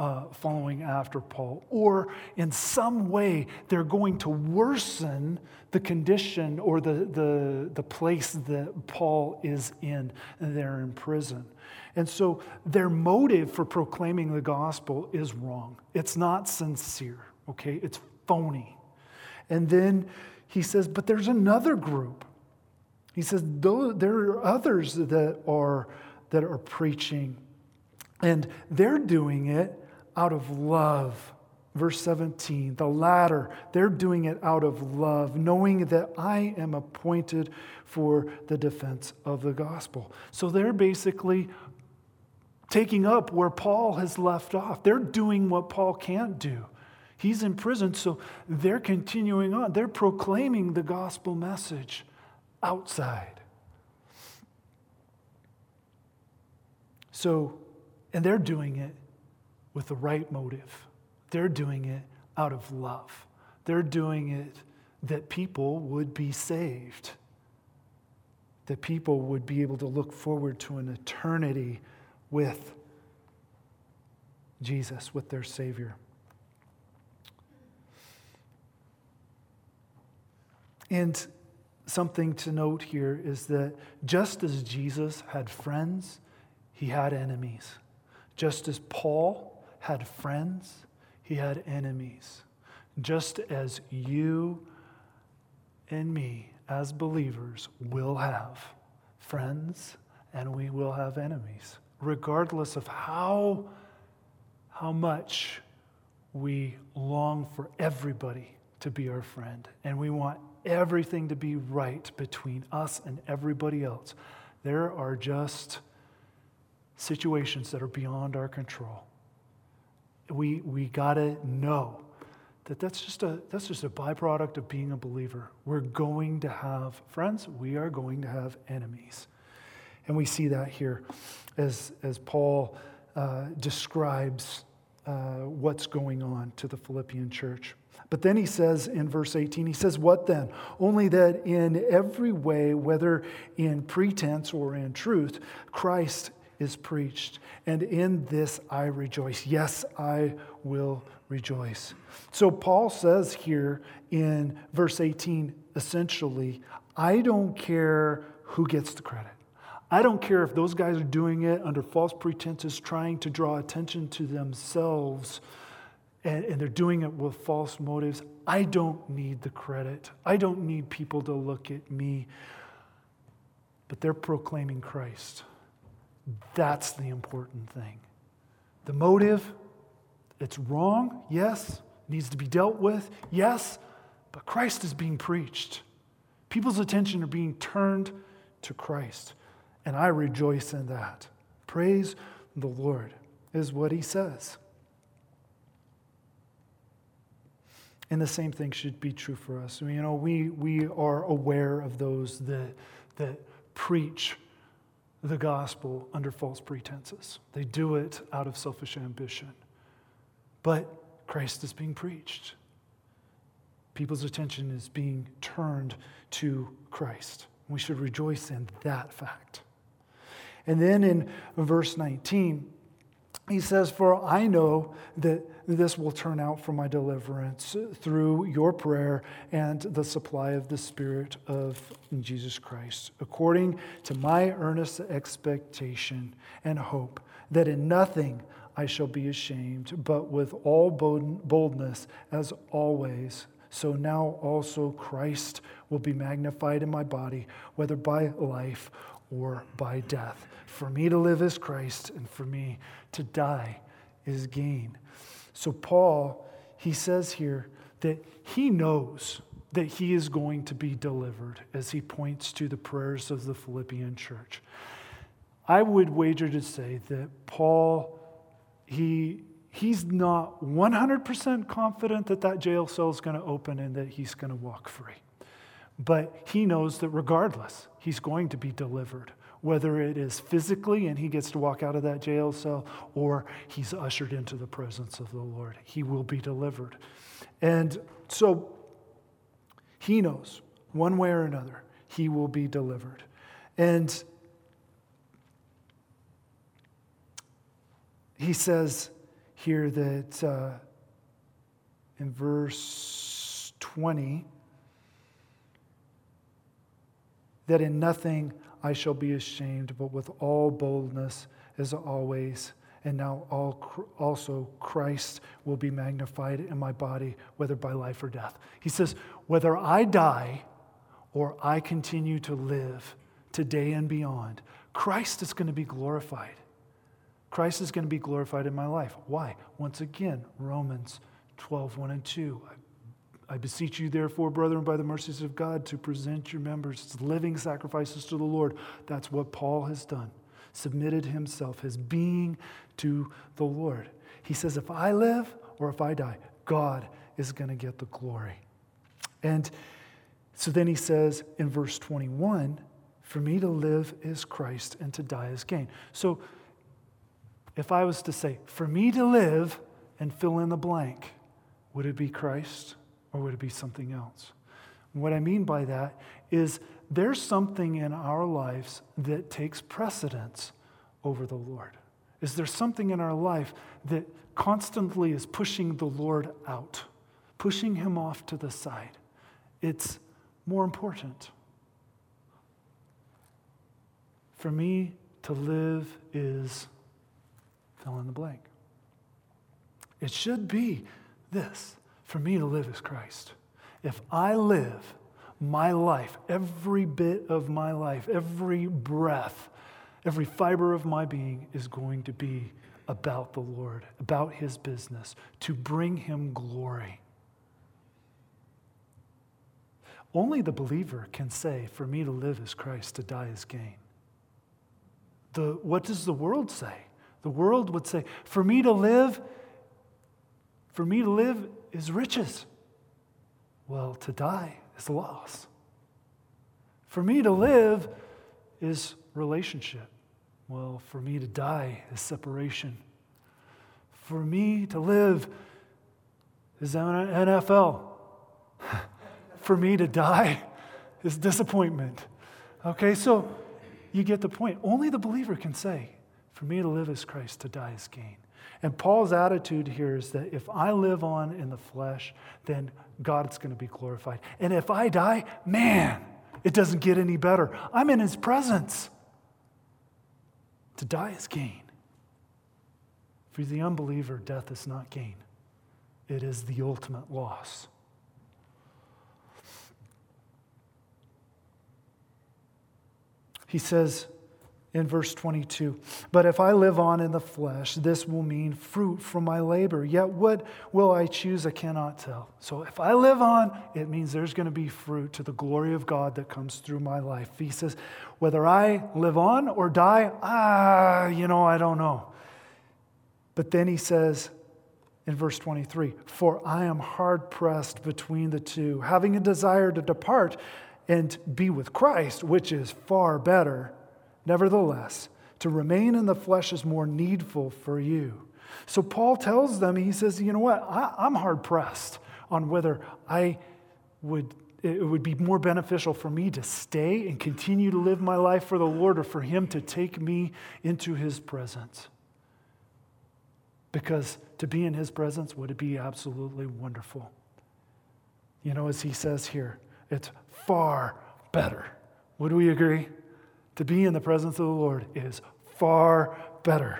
Paul, or in some way they're going to worsen the condition or the place that Paul is in. They're in prison. And so their motive for proclaiming the gospel is wrong. It's not sincere, okay? It's phony. And then he says, but there's another group. He says, there are others that are preaching, and they're doing it out of love. Verse 17, the latter, they're doing it out of love, knowing that I am appointed for the defense of the gospel. So they're basically taking up where Paul has left off. They're doing what Paul can't do. He's in prison, so they're continuing on. They're proclaiming the gospel message outside. So, and they're doing it with the right motive. They're doing it out of love. They're doing it that people would be saved, that people would be able to look forward to an eternity with Jesus, with their Savior. And something to note here is that just as Jesus had friends, he had enemies. Just as Paul had friends, he had enemies. Just as you and me as believers will have friends and we will have enemies, regardless of how much we long for everybody to be our friend and we want everything to be right between us and everybody else. There are just situations that are beyond our control. We gotta know that that's just a byproduct of being a believer. We're going to have friends. We are going to have enemies, and we see that here as Paul describes what's going on to the Philippian church. But then he says in verse 18, he says, "What then? Only that in every way, whether in pretense or in truth, Christ is preached, and in this I rejoice. Yes, I will rejoice." So Paul says here in verse 18, essentially, I don't care who gets the credit. I don't care if those guys are doing it under false pretenses, trying to draw attention to themselves, and they're doing it with false motives. I don't need the credit. I don't need people to look at me. But they're proclaiming Christ. That's the important thing. The motive, it's wrong, yes. Needs to be dealt with, yes. But Christ is being preached. People's attention are being turned to Christ. And I rejoice in that. Praise the Lord is what he says. And the same thing should be true for us. We are aware of those that preach the gospel under false pretenses. They do it out of selfish ambition. But Christ is being preached. People's attention is being turned to Christ. We should rejoice in that fact. And then in verse 19, he says, "For I know that this will turn out for my deliverance through your prayer and the supply of the Spirit of Jesus Christ, according to my earnest expectation and hope, that in nothing I shall be ashamed, but with all boldness as always. So now also Christ will be magnified in my body, whether by life or by death. For me to live is Christ, and for me to die is gain." So Paul, he says here that he knows that he is going to be delivered as he points to the prayers of the Philippian church. I would wager to say that Paul, he's not 100% confident that jail cell is going to open and that he's going to walk free. But he knows that regardless, he's going to be delivered, whether it is physically and he gets to walk out of that jail cell or he's ushered into the presence of the Lord. He will be delivered. And so he knows one way or another, he will be delivered. And he says here that in verse 20, that in nothing I shall be ashamed, but with all boldness as always. And now also Christ will be magnified in my body, whether by life or death. He says, whether I die or I continue to live today and beyond, Christ is going to be glorified. Christ is going to be glorified in my life. Why? Once again, Romans 12:1-2. I beseech you, therefore, brethren, by the mercies of God, to present your members as living sacrifices to the Lord. That's what Paul has done. Submitted himself, his being to the Lord. He says, if I live or if I die, God is going to get the glory. And so then he says in verse 21, for me to live is Christ and to die is gain. So if I was to say, for me to live and fill in the blank, would it be Christ? Or would it be something else? What I mean by that is there's something in our lives that takes precedence over the Lord. Is there something in our life that constantly is pushing the Lord out, pushing him off to the side? It's more important. For me to live is fill in the blank. It should be this. For me to live is Christ. If I live my life, every bit of my life, every breath, every fiber of my being is going to be about the Lord, about his business, to bring him glory. Only the believer can say, for me to live is Christ, to die is gain. What does the world say? The world would say, for me to live is riches. Well, to die is loss. For me to live is relationship. Well, for me to die is separation. For me to live is NFL. For me to die is disappointment. Okay, so you get the point. Only the believer can say, for me to live is Christ, to die is gain. And Paul's attitude here is that if I live on in the flesh, then God's going to be glorified. And if I die, man, it doesn't get any better. I'm in his presence. To die is gain. For the unbeliever, death is not gain. It is the ultimate loss. He says in verse 22, "But if I live on in the flesh, this will mean fruit from my labor. Yet what will I choose? I cannot tell." So if I live on, it means there's going to be fruit to the glory of God that comes through my life. He says, whether I live on or die, I don't know. But then he says in verse 23, "For I am hard pressed between the two, having a desire to depart and be with Christ, which is far better. Nevertheless, to remain in the flesh is more needful for you." So Paul tells them, he says, you know what, I'm hard pressed on whether it would be more beneficial for me to stay and continue to live my life for the Lord, or for him to take me into his presence. Because to be in his presence would be absolutely wonderful. As he says here, it's far better. Would we agree? To be in the presence of the Lord is far better.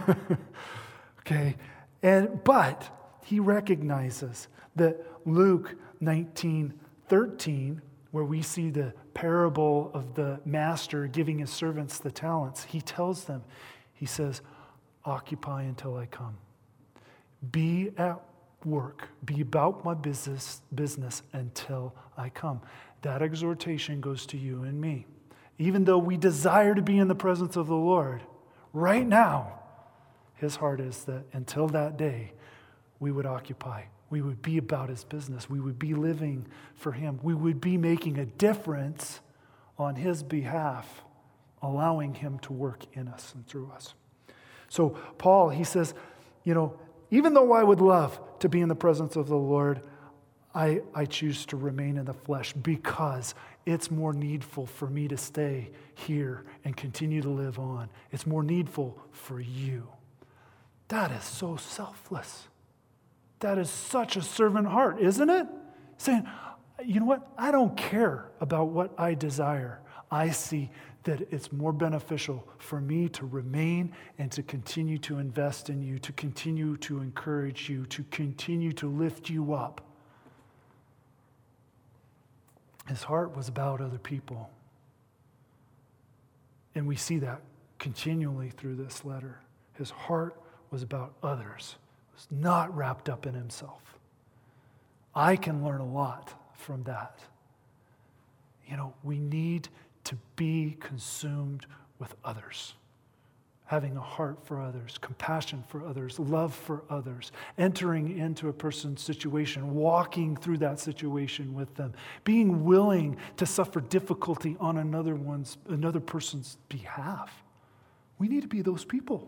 Okay? But he recognizes that Luke 19:13, where we see the parable of the master giving his servants the talents, he tells them, he says, "Occupy until I come. Be at work. Be about my business until I come." That exhortation goes to you and me. Even though we desire to be in the presence of the Lord, right now, his heart is that until that day, we would occupy. We would be about his business. We would be living for him. We would be making a difference on his behalf, allowing him to work in us and through us. So Paul, he says, even though I would love to be in the presence of the Lord, I choose to remain in the flesh because it's more needful for me to stay here and continue to live on. It's more needful for you. That is so selfless. That is such a servant heart, isn't it? Saying, you know what? I don't care about what I desire. I see that it's more beneficial for me to remain and to continue to invest in you, to continue to encourage you, to continue to lift you up. His heart was about other people. And we see that continually through this letter. His heart was about others. It was not wrapped up in himself. I can learn a lot from that. We need to be consumed with others. Having a heart for others, compassion for others, love for others, entering into a person's situation, walking through that situation with them, being willing to suffer difficulty on another person's behalf. We need to be those people.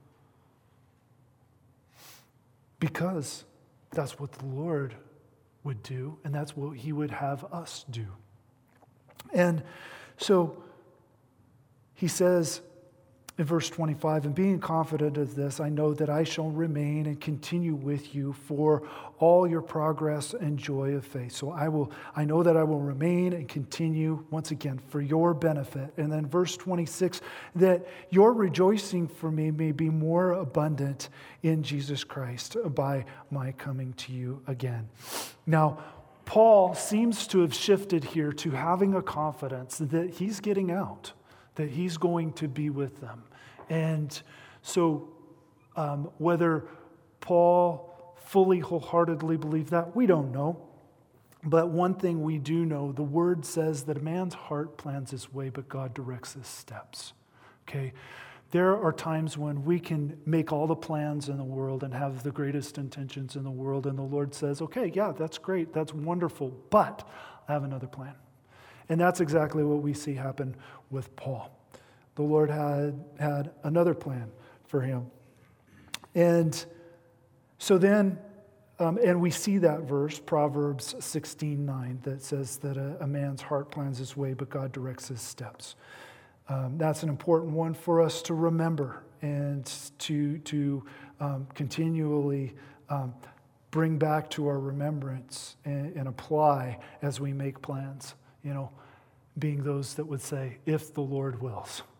Because that's what the Lord would do, and that's what he would have us do. And so he says in verse 25, "And being confident of this, I know that I shall remain and continue with you for all your progress and joy of faith." So I know that I will remain and continue, once again, for your benefit. And then verse 26, "that your rejoicing for me may be more abundant in Jesus Christ by my coming to you again." Now, Paul seems to have shifted here to having a confidence that he's getting out, that he's going to be with them. And so whether Paul fully, wholeheartedly believed that, we don't know. But one thing we do know, the word says that a man's heart plans his way, but God directs his steps. Okay? There are times when we can make all the plans in the world and have the greatest intentions in the world, and the Lord says, okay, yeah, that's great, that's wonderful, but I have another plan. And that's exactly what we see happen with Paul. The Lord had another plan for him. And so then, and we see that verse, Proverbs 16:9, that says that a man's heart plans his way, but God directs his steps. That's an important one for us to remember and to continually bring back to our remembrance and apply as we make plans. Being those that would say, if the Lord wills.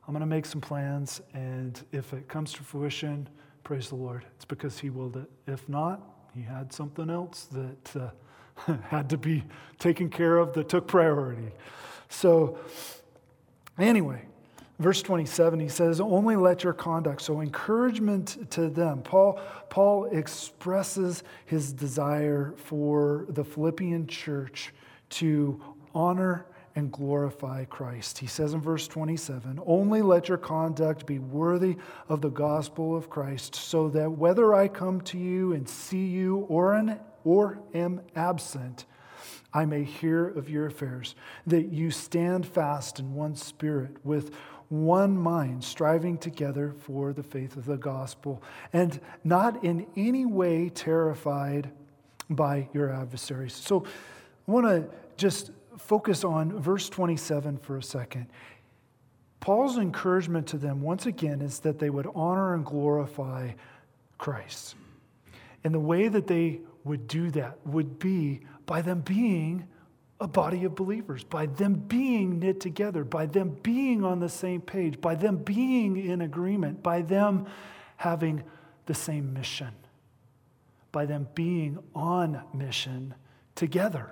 I'm going to make some plans, and if it comes to fruition, praise the Lord. It's because he willed it. If not, he had something else that had to be taken care of that took priority. So anyway, verse 27, he says, only let your conduct, so encouragement to them. Paul expresses his desire for the Philippian church to honor and glorify Christ. He says in verse 27, only let your conduct be worthy of the gospel of Christ, so that whether I come to you and see you or am absent, I may hear of your affairs, that you stand fast in one spirit, with one mind, striving together for the faith of the gospel, and not in any way terrified by your adversaries. So I want to just focus on verse 27 for a second. Paul's encouragement to them, once again, is that they would honor and glorify Christ. And the way that they would do that would be by them being a body of believers, by them being knit together, by them being on the same page, by them being in agreement, by them having the same mission, by them being on mission together.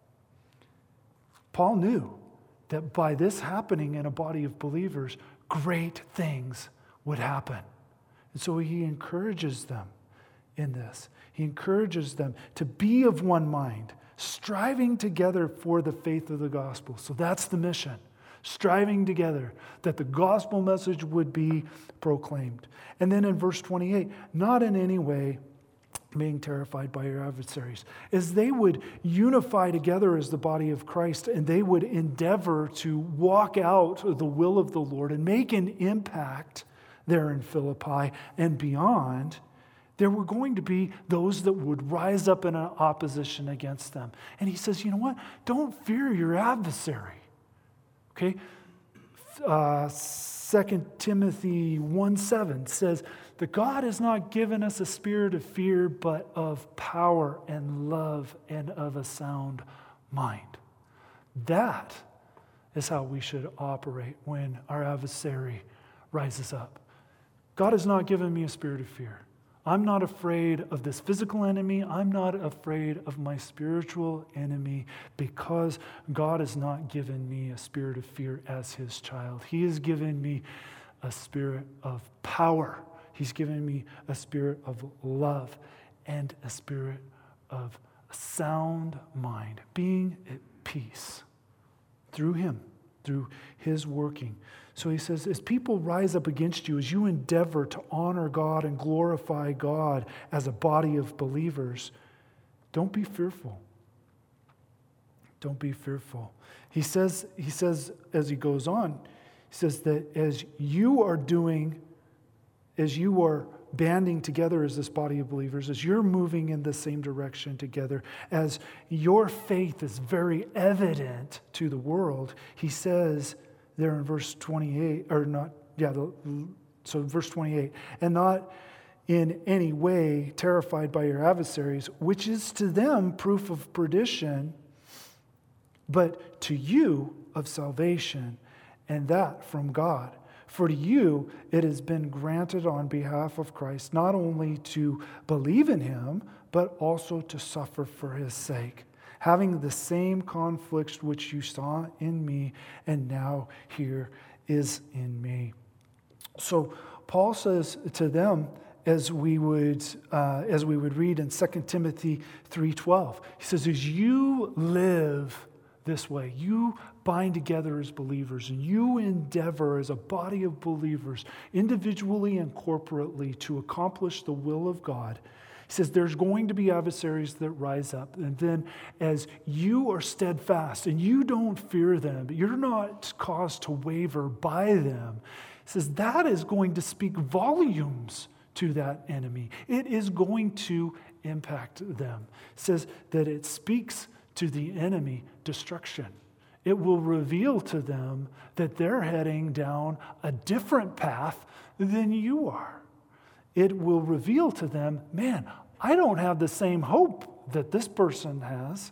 Paul knew that by this happening in a body of believers, great things would happen. And so he encourages them in this. He encourages them to be of one mind, striving together for the faith of the gospel. So that's the mission, striving together that the gospel message would be proclaimed. And then in verse 28, not in any way being terrified by your adversaries, as they would unify together as the body of Christ, and they would endeavor to walk out the will of the Lord and make an impact there in Philippi and beyond. There were going to be those that would rise up in opposition against them. And he says, you know what? Don't fear your adversary. Okay? 2 Timothy 1:7 says that God has not given us a spirit of fear, but of power and love and of a sound mind. That is how we should operate when our adversary rises up. God has not given me a spirit of fear. I'm not afraid of this physical enemy. I'm not afraid of my spiritual enemy, because God has not given me a spirit of fear as his child. He has given me a spirit of power. He's given me a spirit of love and a spirit of a sound mind, being at peace through him, through his working. So he says, as people rise up against you, as you endeavor to honor God and glorify God as a body of believers, don't be fearful. Don't be fearful. He says as he goes on, he says that as you are banding together as this body of believers, as you're moving in the same direction together, as your faith is very evident to the world, he says there in verse 28, verse 28, and not in any way terrified by your adversaries, which is to them proof of perdition, but to you of salvation, and that from God. For to you it has been granted on behalf of Christ not only to believe in him, but also to suffer for his sake, having the same conflicts which you saw in me and now here is in me. So Paul says to them, as we would read in 2 Timothy 3:12, he says, as you live this way, you bind together as believers, and you endeavor as a body of believers, individually and corporately, to accomplish the will of God. He says there's going to be adversaries that rise up. And then as you are steadfast and you don't fear them, you're not caused to waver by them, he says that is going to speak volumes to that enemy. It is going to impact them. It says that it speaks to the enemy destruction. It will reveal to them that they're heading down a different path than you are. It will reveal to them, man, I don't have the same hope that this person has.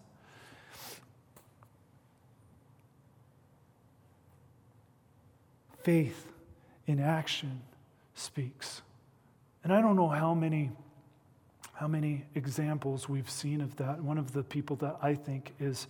Faith in action speaks. And I don't know how many examples we've seen of that. One of the people that I think is,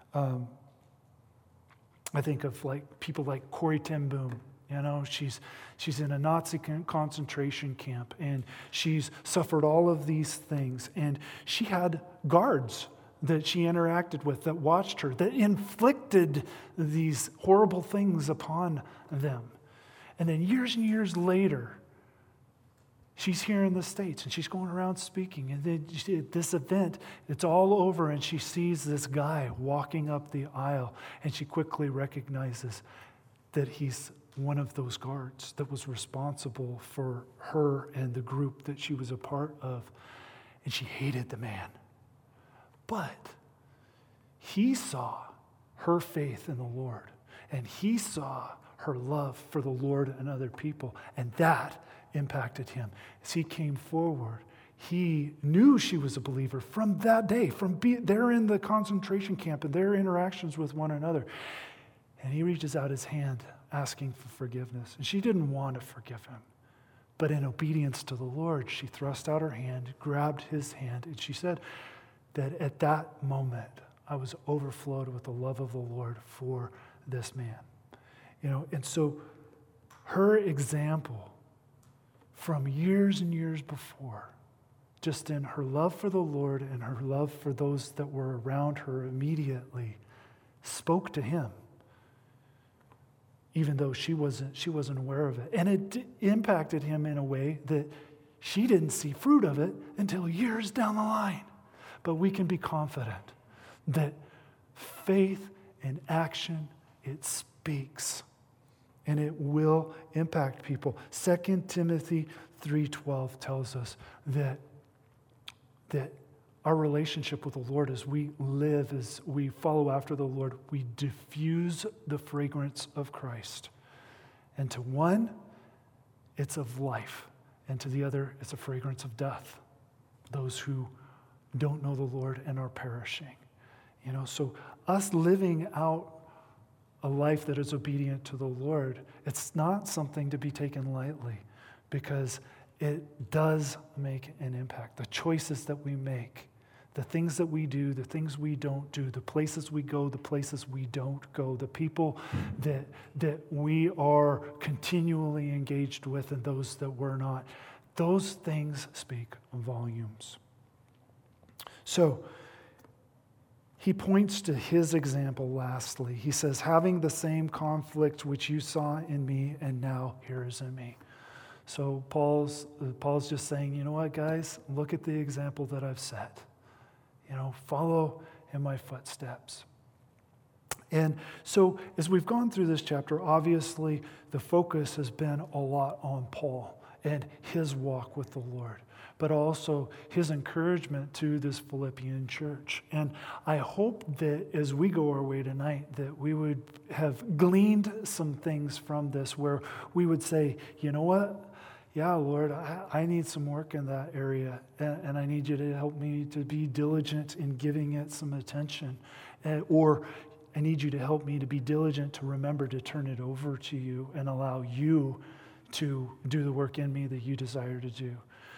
I think of like people like Corrie ten Boom. You know, she's in a Nazi concentration camp, and she's suffered all of these things. And she had guards that she interacted with, that watched her, that inflicted these horrible things upon them. And then years and years later, she's here in the States, and she's going around speaking. And then this event, it's all over, and she sees this guy walking up the aisle, and she quickly recognizes that he's one of those guards that was responsible for her and the group that she was a part of. And she hated the man. But he saw her faith in the Lord, and he saw her love for the Lord and other people, and that impacted him. As he came forward, he knew she was a believer from that day, from there in the concentration camp and their interactions with one another. And he reaches out his hand asking for forgiveness. And she didn't want to forgive him. But in obedience to the Lord, she thrust out her hand, grabbed his hand, and she said that at that moment, I was overflowed with the love of the Lord for this man. You know, and so her example from years and years before, just in her love for the Lord and her love for those that were around her immediately, spoke to him, even though she wasn't aware of it. And it impacted him in a way that she didn't see fruit of it until years down the line. But we can be confident that faith in action, it speaks. And it will impact people. 2 Timothy 3:12 tells us that our relationship with the Lord, as we live, as we follow after the Lord, we diffuse the fragrance of Christ. And to one, it's of life. And to the other, it's a fragrance of death. Those who don't know the Lord and are perishing. You know, so us living out a life that is obedient to the Lord, it's not something to be taken lightly, because it does make an impact. The choices that we make, the things that we do, the things we don't do, the places we go, the places we don't go, the people that we are continually engaged with and those that we're not, those things speak volumes. So, he points to his example lastly. He says, having the same conflict which you saw in me and now here is in me. So Paul's just saying, you know what, guys? Look at the example that I've set. You know, follow in my footsteps. And so as we've gone through this chapter, obviously the focus has been a lot on Paul and his walk with the Lord, but also his encouragement to this Philippian church. And I hope that as we go our way tonight, that we would have gleaned some things from this where we would say, you know what? Yeah, Lord, I need some work in that area, and I need you to help me to be diligent in giving it some attention. Or I need you to help me to be diligent to remember to turn it over to you and allow you to do the work in me that you desire to do.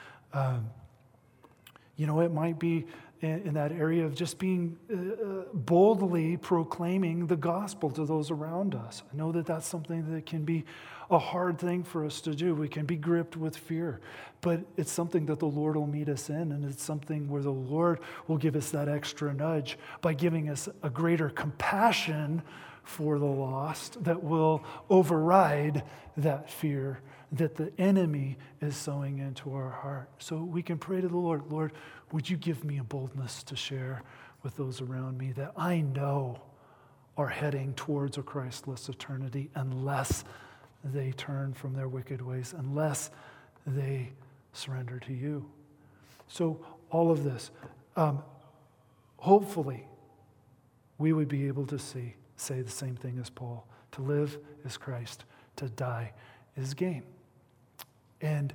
You know, it might be in that area of just being boldly proclaiming the gospel to those around us. I know that that's something that can be a hard thing for us to do. We can be gripped with fear, but it's something that the Lord will meet us in, and it's something where the Lord will give us that extra nudge by giving us a greater compassion for the lost that will override that fear that the enemy is sowing into our heart. So we can pray to the Lord, Lord, would you give me a boldness to share with those around me that I know are heading towards a Christless eternity unless they turn from their wicked ways, unless they surrender to you. So all of this, hopefully we would be able to say the same thing as Paul. To live is Christ, to die is gain. And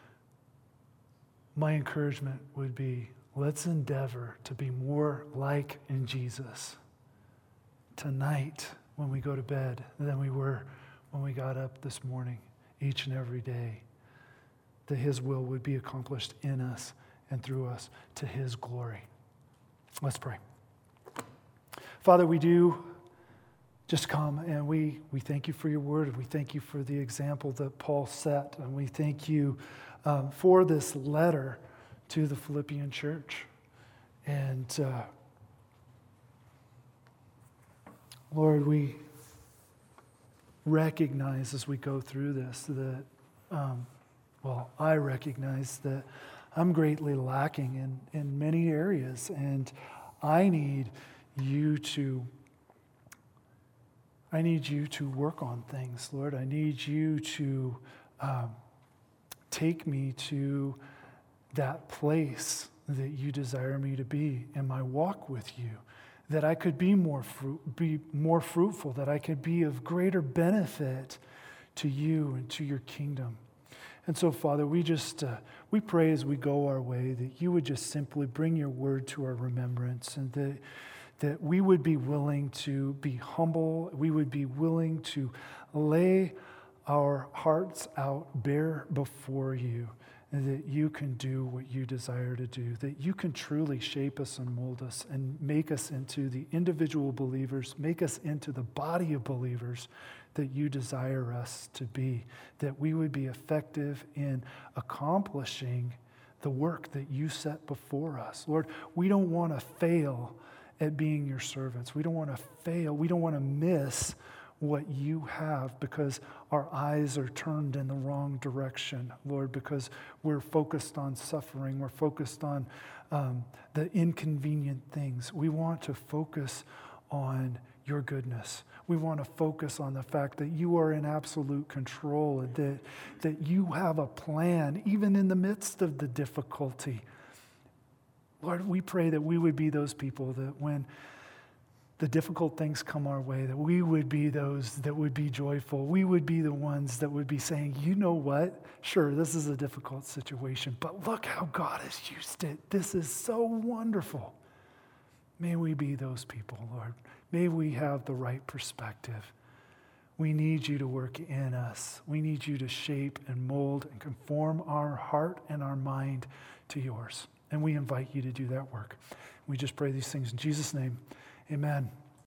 my encouragement would be, let's endeavor to be more like in Jesus tonight when we go to bed than we were when we got up this morning. each and every day, that his will would be accomplished in us and through us to his glory. Let's pray. Father, we do just come and we thank you for your word, and we thank you for the example that Paul set, and we thank you for this letter to the Philippian church. And Lord, we recognize as we go through this that, I recognize that I'm greatly lacking in many areas, and I need you to work on things, Lord. I need you to take me to that place that you desire me to be in my walk with you, that I could be more fruitful, that I could be of greater benefit to you and to your kingdom. And so, Father, we pray as we go our way that you would just simply bring your word to our remembrance, and that we would be willing to be humble, we would be willing to lay our hearts out bare before you, and that you can do what you desire to do, that you can truly shape us and mold us and make us into the individual believers, make us into the body of believers that you desire us to be, that we would be effective in accomplishing the work that you set before us. Lord, we don't want to fail at being your servants. We don't want to fail. We don't want to miss what you have because our eyes are turned in the wrong direction, Lord, because we're focused on suffering. We're focused on the inconvenient things. We want to focus on your goodness. We want to focus on the fact that you are in absolute control, and that you have a plan, even in the midst of the difficulty. Lord, we pray that we would be those people that when the difficult things come our way, that we would be those that would be joyful. We would be the ones that would be saying, you know what? Sure, this is a difficult situation, but look how God has used it. This is so wonderful. May we be those people, Lord. May we have the right perspective. We need you to work in us. We need you to shape and mold and conform our heart and our mind to yours. And we invite you to do that work. We just pray these things in Jesus' name. Amen.